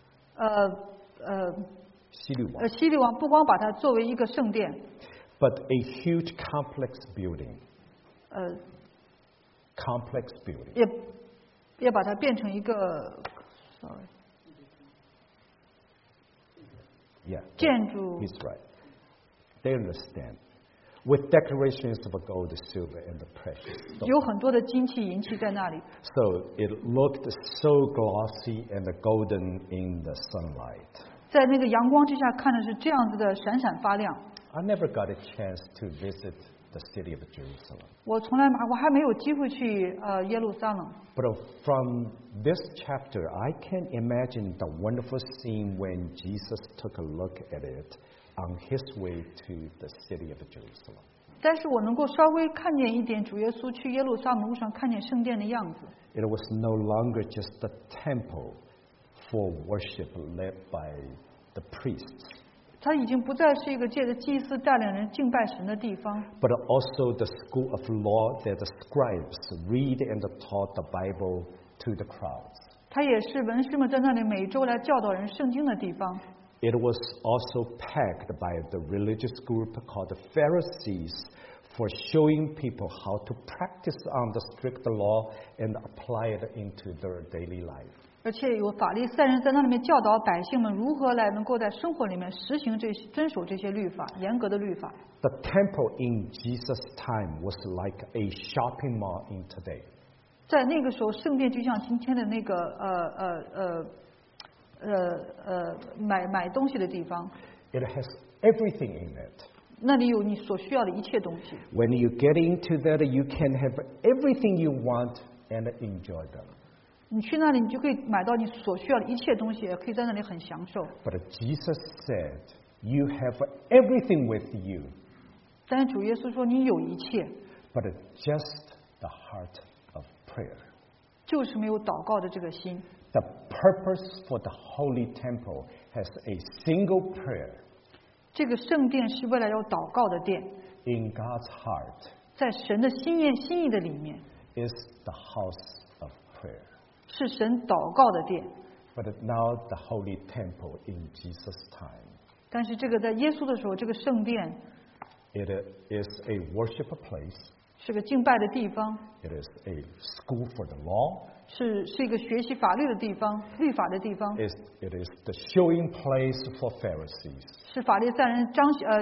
希律王不光把它作为一个圣殿， but a huge complex building. 呃， Complex building. 也把它变成一个 Yeah. 建筑。 He's right. They understand. With decorations of gold, silver, and the precious stones. 有很多的金器银器在那里， So it looked so glossy and golden in the sunlight. 在那个阳光之下看的是这样子的闪闪发亮。 I never got a chance to visit the city of Jerusalem. 我还没有机会去耶路撒冷， But from this chapter, I can imagine the wonderful scene when Jesus took a look at it on his way to the city of Jerusalem. 但是我能够稍微看见一点主耶稣去耶路撒冷路上看见圣殿的样子。 It was no longer just a temple for worship led by the priests, 它已经不再是一个借着祭司带领人敬拜神的地方， but also the school of law that the scribes read and taught the Bible to the crowds. 它也是文士们在那里每周来教导人圣经的地方。 It was also packed by the religious group called the Pharisees for showing people how to practice on the strict law and apply it into their daily life. 而且有法利赛人在那里面教导百姓们如何来能够在生活里面实行遵守这些律法，严格的律法。 The temple in Jesus' time was like a shopping mall in today. 在那个时候，圣殿就像今天的那个买东西的地方， It has everything in it. 那里有你所需要的一切东西。 When you get into that, you can have everything you want and enjoy them. 你去那里，你就可以买到你所需要的一切东西，也可以在那里很享受。 But Jesus said, you have everything with you, 但是主耶稣说，你有一切， but just the heart of prayer. 就是没有祷告的这个心。 The purpose for the holy temple has a single prayer. 这个圣殿是为了要祷告的殿， In God's heart 在神的心意的里面， is the house of prayer. 是神祷告的殿。 But now the holy temple in Jesus' time, 但是这个在耶稣的时候，这个圣殿 it is a worship place. 是个敬拜的地方， It is a school for the law. 是一个学习法律的地方，律法的地方， It is the showing place for Pharisees. 是法利赛人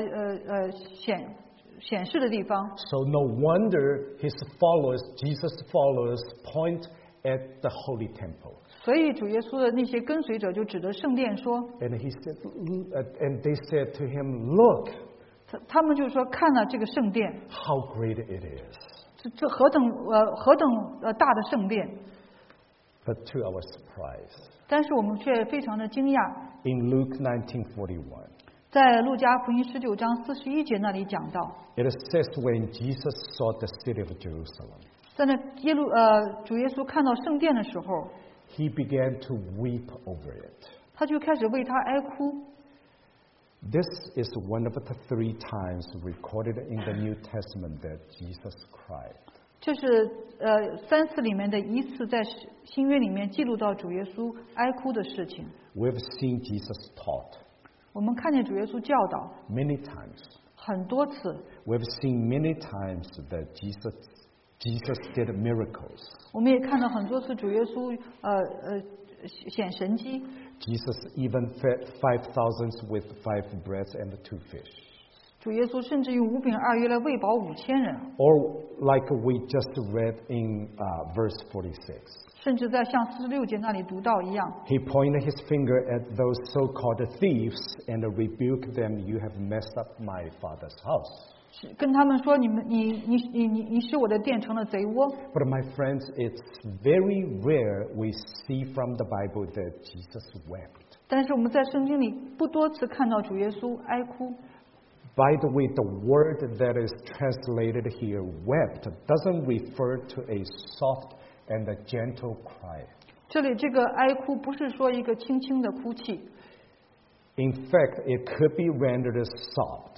显示的地方。 So no wonder his followers, Jesus' followers, point at the holy temple. 所以主耶稣的那些跟随者就指着圣殿说， And he said, and they said to him, "Look, 他们就说看了这个圣殿， how great it is!" 这何等大的圣殿！ But to our surprise, 但是我们却非常的惊讶， in Luke 19:41, 在路加福音19章41节那里讲到， it says when Jesus saw the city of Jerusalem, 在那主耶稣看到圣殿的时候， he began to weep over it. 他就开始为他哀哭。 This is one of the 3 times recorded in the New Testament that Jesus cried. 这是3次里面的一次在新约里面记录到主耶稣哀哭的事情。 We've seen Jesus taught 我们看见主耶稣教导 many times. 很多次， We've seen many times that Jesus did miracles. 我们也看到很多次主耶稣显神迹。 Jesus even fed 5,000 with 5 breads and 2 fish. 主耶稣甚至用5饼2鱼来喂饱5000人， Or like we just read in verse 46. 甚至在像46节那里读到一样， He pointed his finger at those so-called thieves and rebuked them, "You have messed up my father's house." 跟他们说你使我的殿成了贼窝。 But my friends, it's very rare we see from the Bible that Jesus wept. 但是我们在圣经里不多次看到主耶稣哀哭。 By the way, the word that is translated here, wept, doesn't refer to a soft and a gentle cry. 这里这个哀哭不是说一个轻轻的哭泣， In fact, it could be rendered as sobbed.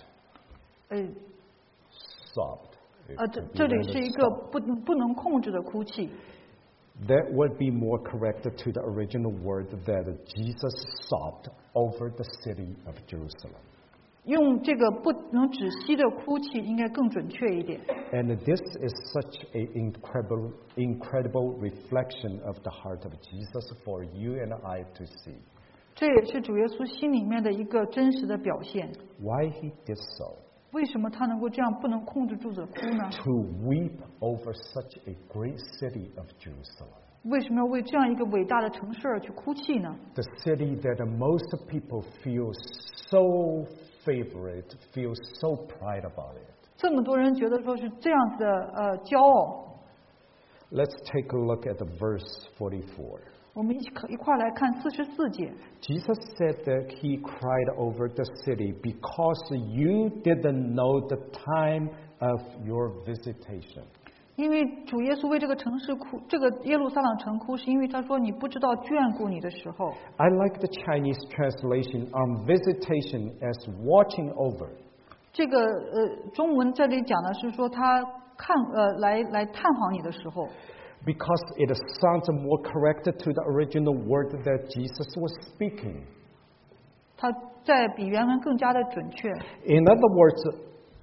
这里是一个不能控制的哭泣。 That would be more correct to the original word that Jesus sobbed over the city of Jerusalem. 用这个不能止息的哭泣应该更准确一点。 And this is such an incredible reflection of the heart of Jesus for you and I to see. 这也是主耶稣心里面的一个真实的表现。 Why he did so? 为什么他能够这样不能控制住的哭呢？ To weep over such a great city of Jerusalem. 为什么要为这样一个伟大的城市而去哭泣呢？ The city that most people feel so favorite, feel so pride about it. 这么多人觉得说是这样子的骄傲。 Let's take a look at the verse 44. 我们一块来看44节。 Jesus said that he cried over the city because you didn't know the time of your visitation. 因为主耶稣为这个城市哭，这个耶路撒冷城哭，是因为他说你不知道眷顾你的时候。 I like the Chinese translation on visitation as watching over. 这个中文这里讲的是说他来探访你的时候。 Because it sounds more correct to the original word that Jesus was speaking. 它在比原文更加的准确。 In other words,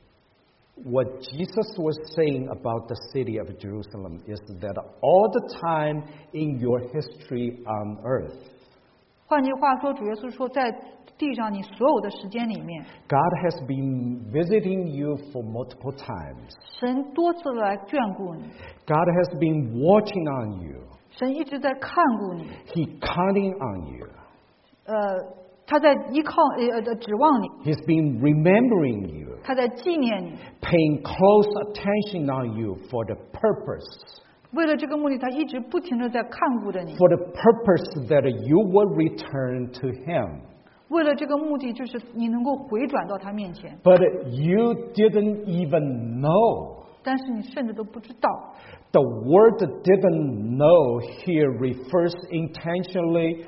what Jesus was saying about the city of Jerusalem is that all the time in your history on earth, 换句话说，主耶稣说，在地上你所有的时间里面， God has been visiting you for multiple times. 神多次来眷顾你， God has been watching on you. 神一直在看顾你， He counting on you. 他在指望你， He's been remembering you, 他在纪念你。 paying close attention on you for the purpose. 为了这个目的，他一直不停地在看顾着你。 For the purpose that you will return to Him. 为了这个目的，就是你能够回转到他面前。 But you didn't even know. 但是你甚至都不知道。 The word didn't know here refers intentionally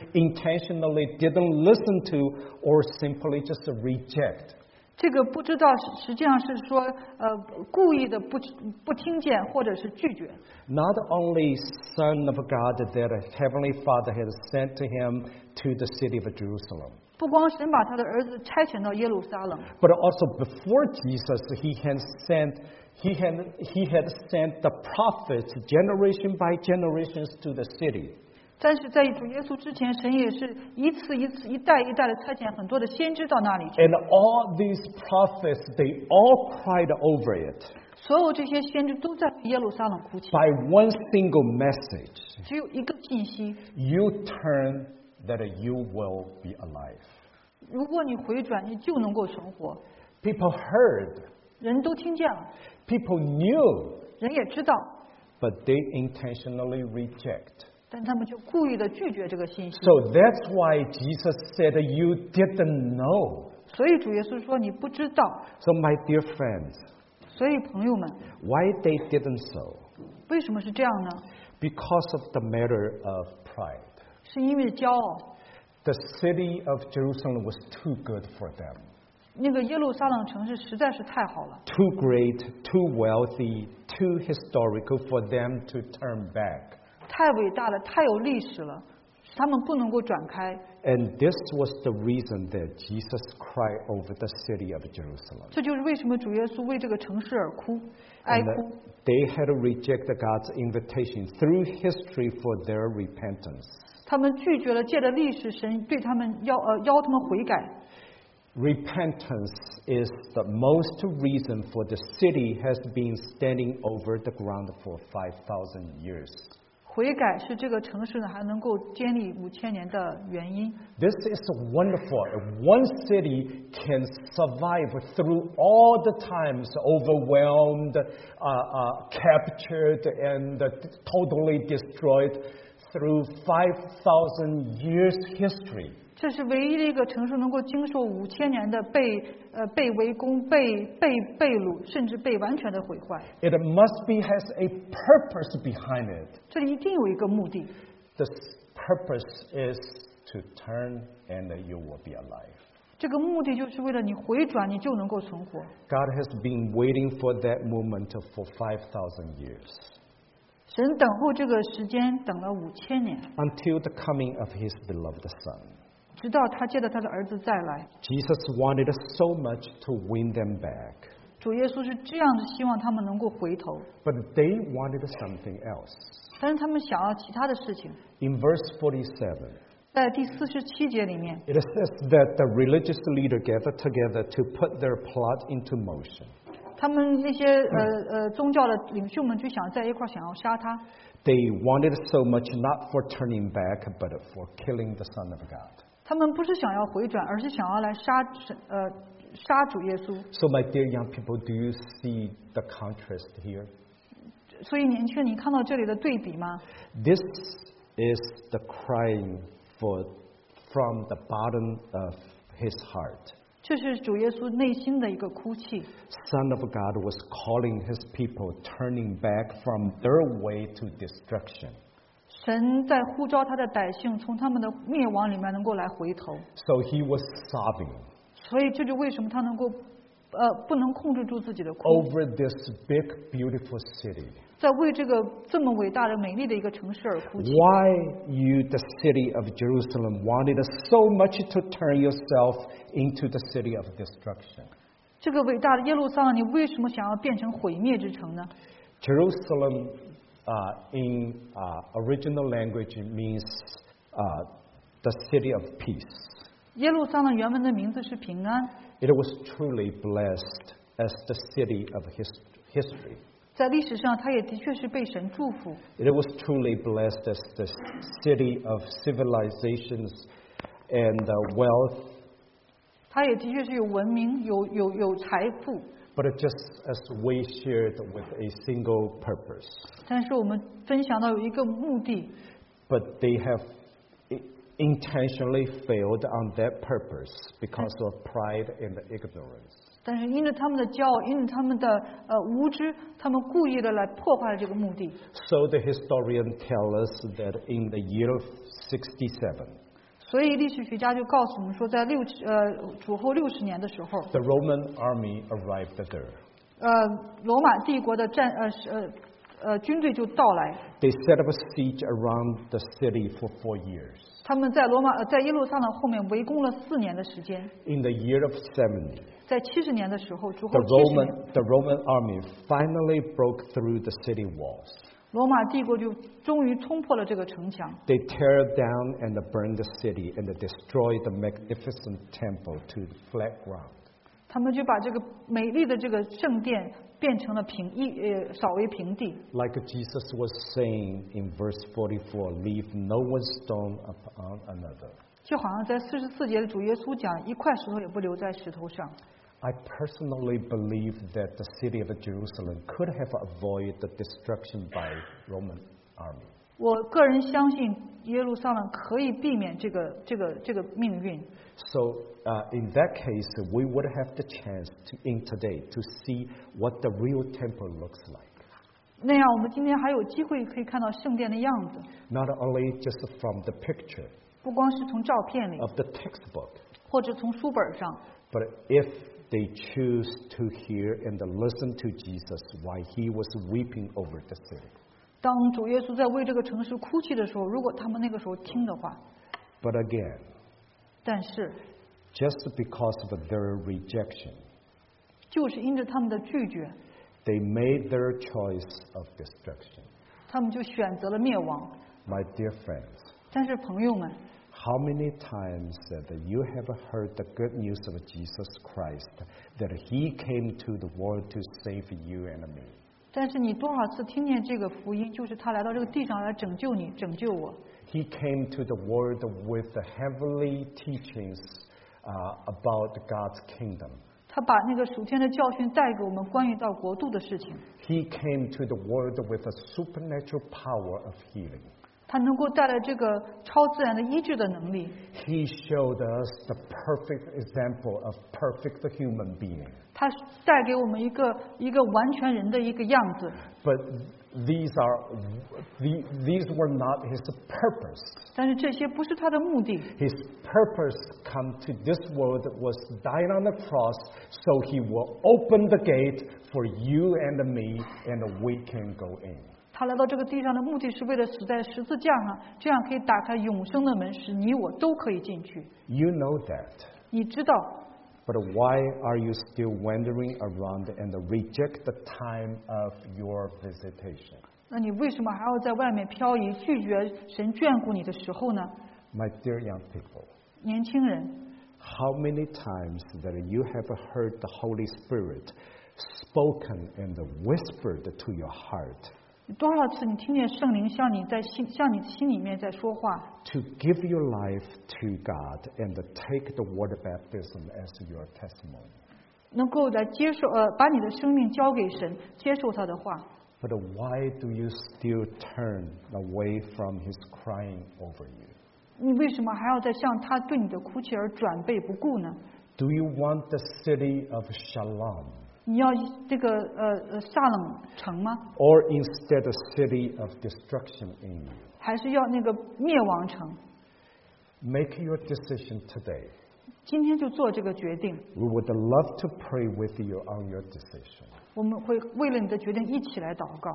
didn't listen to or simply just reject. 这个不知道实际上是说故意的不听见或者是拒绝。 Not only Son of God that Heavenly Father had sent to him to the city of Jerusalem. 不光神把他的儿子差遣到耶路撒冷， But also before Jesus, he had sent the prophets generation by generations to the city. 但是在主耶稣之前，神也是一次一代一代的差遣很多的先知到那里去。 And all these prophets, they all cried over it 所有这些先知都在耶路撒冷哭泣， by one single message. 只有一个信息： You turn that you will be alive. 如果你回转，你就能够存活。 People heard, 人都听见了， people knew, 人也知道， but they intentionally reject. 但他们就故意的拒绝这个信息。 So that's why Jesus said you didn't know. 所以主耶稣说你不知道。 So my dear friends, 所以朋友们， why they didn't so? 为什么是这样呢？ Because of the matter of pride. 是因为骄傲。 The city of Jerusalem was too good for them. 那个耶路撒冷城市实在是太好了， too great, too wealthy, too historical for them to turn back. 太伟大了，太有历史了，使他们不能够转开。 And this was the reason that Jesus cried over the city of Jerusalem. 这就是为什么主耶稣为这个城市而哭，哀 And 哭。 they had rejected God's invitation through history for their repentance. 他们拒绝了借着历史神对他们邀他们悔改。 Repentance is the most reason for the city has been standing over the ground for 5,000 years. 悔改是这个城市呢还能够建立5000年的原因。 This is wonderful. One city can survive through all the times overwhelmed, captured, and totally destroyed through 5,000 years history. 这是唯一的一个城市能够经受5000年的被围攻、被掳，甚至被完全的毁坏。 It must be has a purpose behind it. 这里一定有一个目的， The purpose is to turn and you will be alive. 这个目的就是为了你回转，你就能够存活。 God has been waiting for that moment for 5,000 years 神等候这个时间等了5000年， until the coming of His beloved Son. 直到他接着他的儿子再来。 Jesus wanted so much to win them back, 主耶稣是这样子希望他们能够回头， but they wanted something else. 但是他们想要其他的事情。 In verse 47, 在第47节里面， it says that the religious leader gathered together to put their plot into motion. 他们那些宗教的领袖们就想在一块想要杀他， They wanted so much not for turning back, but for killing the Son of God. 他们不是想要回转，而是想要来杀主耶稣。 So, my dear young people, do you see the contrast here? 所以年轻人，你看到这里的对比吗？ This is the crying from the bottom of his heart. 这是主耶稣内心的一个哭泣。 Son of God was calling his people, turning back from their way to destruction. 神在呼召他的百姓从他们的灭亡里面能够来回头， So he was sobbing 所以这就为什么他能够不能控制住自己的哭， over this big, beautiful city. 在为这个这么伟大的美丽的一个城市而哭泣。 Why you, the city of Jerusalem, wanted so much to turn yourself into the city of destruction? 这个伟大的耶路撒冷，你为什么想要变成毁灭之城呢？ Jerusalem in original language means the city of peace. 耶路撒冷原文的名字是平安， It was truly blessed as the city of history. 在历史上它也的确是被神祝福， It was truly blessed as the city of civilizations and wealth, 它也的确是有文明、有财富， but just as we shared with a single purpose. 但是我们分享到有一个目的， But they have intentionally failed on that purpose because of pride and ignorance. 但是因着他们的骄傲，因着他们的无知，他们故意的来破坏了这个目的。 So the historian tells us that in the year of 67, 所以历史学家就告诉我们说，在主后60年的时候， the Roman army arrived there. 罗马帝国的军队就到来， They set up a siege around the city for 4 years. 他们在耶路撒冷后面围攻了4年的时间。 In the year of 70, 在70年的时候，主后 the 70年， Roman army finally broke through the city walls. 罗马帝国就终于冲破了这个城墙。 They tear down and burn the city and destroy the magnificent temple to the flat ground. 他们就把这个美丽的这个圣殿变成了扫为平地。 Like Jesus was saying in verse 44, leave no one stone upon another. 就好像在44节的主耶稣讲，一块石头也不留在石头上。 I personally believe that the city of Jerusalem could have avoided the destruction by Roman army. 我个人相信耶路撒冷可以避免这个命运。 So in that case, we would have the chance in today to see what the real temple looks like. 那样，我们今天还有机会可以看到圣殿的样子， Not only just from the picture 不光是从照片里， of the textbook, 或者从书本上， But if they choose to hear and listen to Jesus while he was weeping over the city. 当主耶稣在为这个城市哭泣的时候，如果他们那个时候听的话， But again, 但是 just because of their rejection, 就是因着他们的拒绝， they made their choice of destruction. 他们就选择了灭亡。 My dear friends, 但是朋友们， how many times that you have heard the good news of Jesus Christ, that he came to the world to save you and me? 但是你多少次听见这个福音，就是他来到这个地上来拯救你，拯救我。 He came to the world with the heavenly teachings about God's kingdom. 他把那个属天的教训带给我们，关于到国度的事情。 He came to the world with a supernatural power of healing. 他能够带来这个超自然的医治的能力。 He showed us the perfect example of perfect human being. 他带给我们一个完全人的一个样子。 But these were not his purpose. 但是这些不是他的目的。 His purpose come to this world was died on the cross so he will open the gate for you and me and we can go in. 他来到这个地上的目的是为了死在十字架上，这样可以打开永生的门，使你我都可以进去。 You know that. 你知道， But why are you still wandering around and reject the time of your visitation? 那你为什么还要在外面漂移，拒绝神眷顾你的时候呢？ My dear young people, 年轻人， how many times that you have heard the Holy Spirit spoken and whispered to your heart 多少次你听见圣灵向你心里面在说话， to give your life to God and take the water baptism as your testimony? 能够来接受把你的生命交给神，接受他的话。 But why do you still turn away from His crying over you? 你为什么还要再向他对你的哭泣而转背不顾呢？ Do you want the city of Shalom? 你要这个撒冷城吗？ Or instead a city of destruction in you? 还是要那个灭亡城？ Make your decision today. 今天就做这个决定。 We would love to pray with you on your decision. 我们会为了你的决定一起来祷告。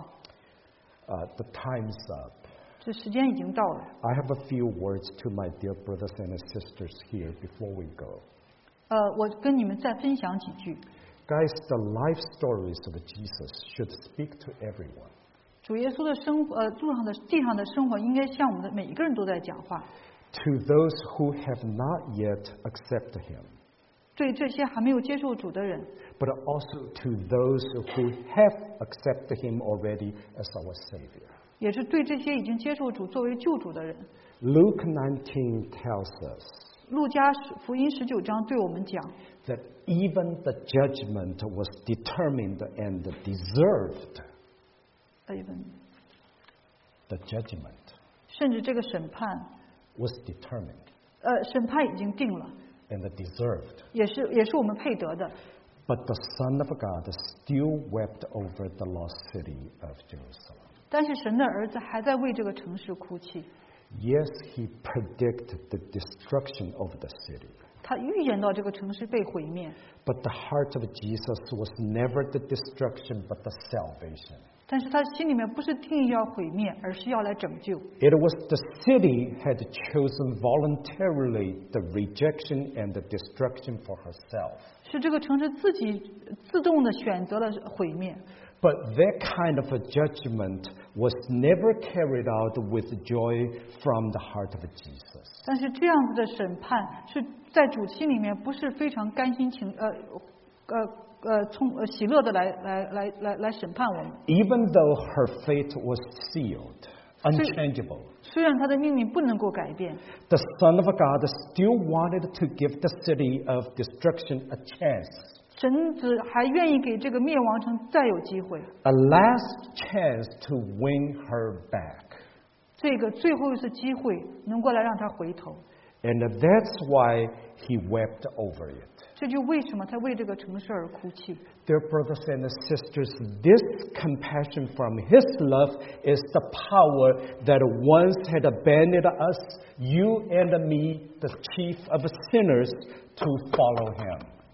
The time's up. 这时间已经到了。 I have a few words to my dear brothers and sisters here before we go. 我跟你们再分享几句。 Guys, the life stories of Jesus should speak to everyone. 主耶稣的地上的生活，应该向我们的每一个人都在讲话。 To those who have not yet accepted Him, 对这些还没有接受主的人， but also to those who have accepted Him already as our Savior. 也是对这些已经接受主作为救主的人。 Luke 19 tells us 路加福音19章对我们讲， that even the judgment was determined and deserved. The judgment 甚至这个审判， was determined 审判已经定了， and deserved. 也是我们配得的。 But the Son of God still wept over the lost city of Jerusalem. 但是神的儿子还在为这个城市哭泣。 Yes, He predicted the destruction of the city. 他预言到这个城市被毁灭， But the heart of Jesus was never the destruction, but the salvation. 但是他心里面不是定义要毁灭，而是要来拯救。 It was the city had chosen voluntarily the rejection and the destruction for herself. 是这个城市自己自动的选择了毁灭。 But that kind of a judgment was never carried out with joy from the heart of Jesus. 但是这样子的审判是在主心里面不是非常甘心喜乐的来审判我们。 Even though her fate was sealed, unchangeable, 虽然他的命运不能够改变， the Son of God still wanted to give the city of destruction a chance. 神子还愿意给这个灭亡城再有机会， A last chance to win her back. 这个最后一次机会能够来让他回头。 And that's why he wept over it. 这就为什么他为这个城市而哭泣。 Dear brothers and sisters, this compassion from his love is the power that once had abandoned us, you and me, the chief of sinners, to follow him.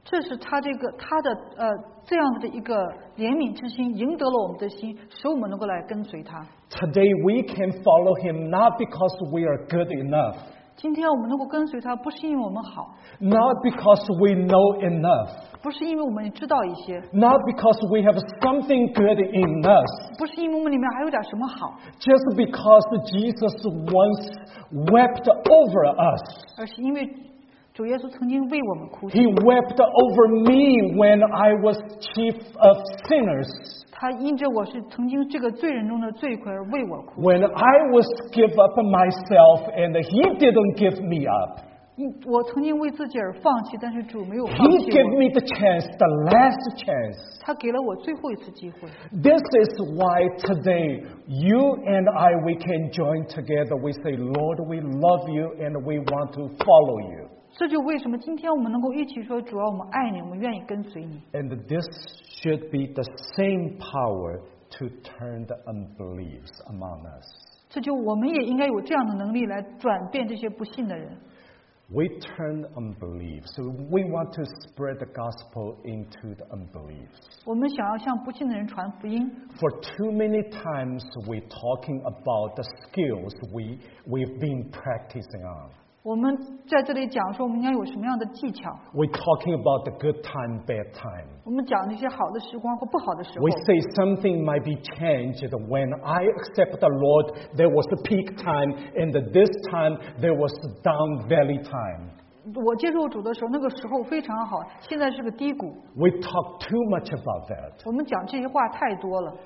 这是他的这样的一个怜悯之心赢得了我们的心，使我们能够来跟随他。 Today we can follow him not because we are good enough, 今天我们能够跟随他，不是因为我们好， not because we know enough, 不是因为我们知道一些， not because we have something good in us, 不是因为我们里面还有点什么好， just because Jesus once wept over us. 而是因为主耶稣曾经为我们哭泣， He wept over me when I was chief of sinners, 他因着我是曾经这个罪人中的罪魁而为我哭泣。 when I was give up myself and he didn't give me up. 我曾经为自己而放弃，但是主没有放 He 弃 gave 我， me the chance, the last chance. 他给了我最后一次机会。 This is why today you and I, we can join together. We say, Lord, we love you and we want to follow you. 这就为什么今天我们能够一起说，主要我们爱你，我们愿意跟随你。 And this should be the same power to turn the unbeliefs among us. 这就我们也应该有这样的能力来转变这些不信的人。 We turn unbelief. So we want to spread the gospel into the unbeliefs. 我们想要向不信的人传福音， For too many times we're talking about the skills we've been practicing on. 我们在这里讲说我们应该有什么样的技巧， We're talking about the good time, bad time. 我们讲那些好的时光或不好的时候 We。say something might be changed. When I accept the Lord, there was a peak time, and this time there was a down valley time. 我接受主的时候，那个时候非常好，现在是个低谷。 We talk too much about that. 我们讲这些话太多了。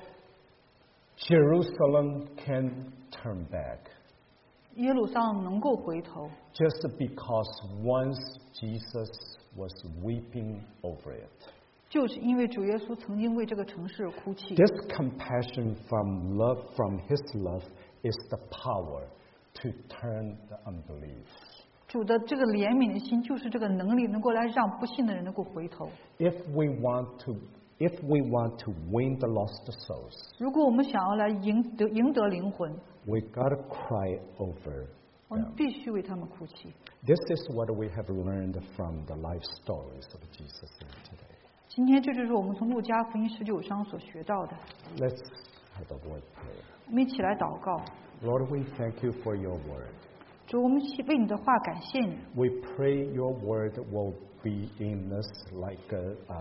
Jerusalem can turn back 耶路撒冷能够回头， just because once Jesus was weeping over it. 就是因为主耶稣曾经为这个城市哭泣。 This compassion from His love is the power to turn the unbelief. 主的这个怜悯的心，就是这个能力，能够来让不信的人能够回头。 If we want to win the lost souls, 如果我们想要来赢得灵魂， we gotta cry over 我们 them. 必须为他们哭泣。 This is what we have learned from the life stories of Jesus today. 今天这就是我们从路加福音19章所学到的。 Let's have a word prayer. 我们一起来祷告。 Lord, we thank you for your word. 主，我们为你的话感谢你。 We pray your word will be in us like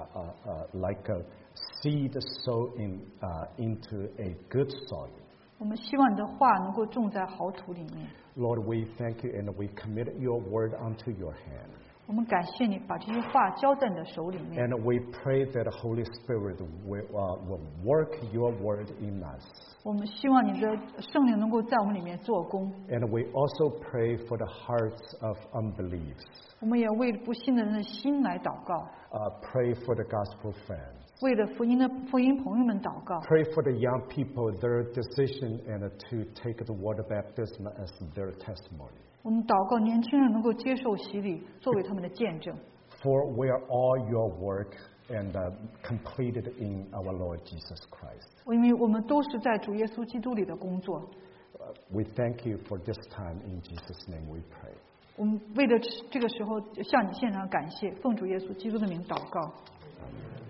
a seed sown into a good soil. 我们希望你的话能够种在好土里面。 Lord, we thank you and we commit your word unto your hand. 我们感谢你，把这些话交在你的手里面。 And we pray that the Holy Spirit will work your word in us. 我们希望你的圣灵能够在我们里面做工。 And we also pray for the hearts of unbeliefs. 我们也为不信的人的心来祷告， Pray for the gospel friends. 为了福音朋友们祷告。 Pray for the young people, their decision and to take the water baptism as their testimony. 我们祷告年轻人能够接受洗礼，作为他们的见证。 For we are all your work and completed in our Lord Jesus Christ. 因为我们都是在主耶稣基督里的工作。 We thank you for this time. In Jesus' name we pray. 我们为了这个时候向你献上感谢，奉主耶稣基督的名祷告。 Amen.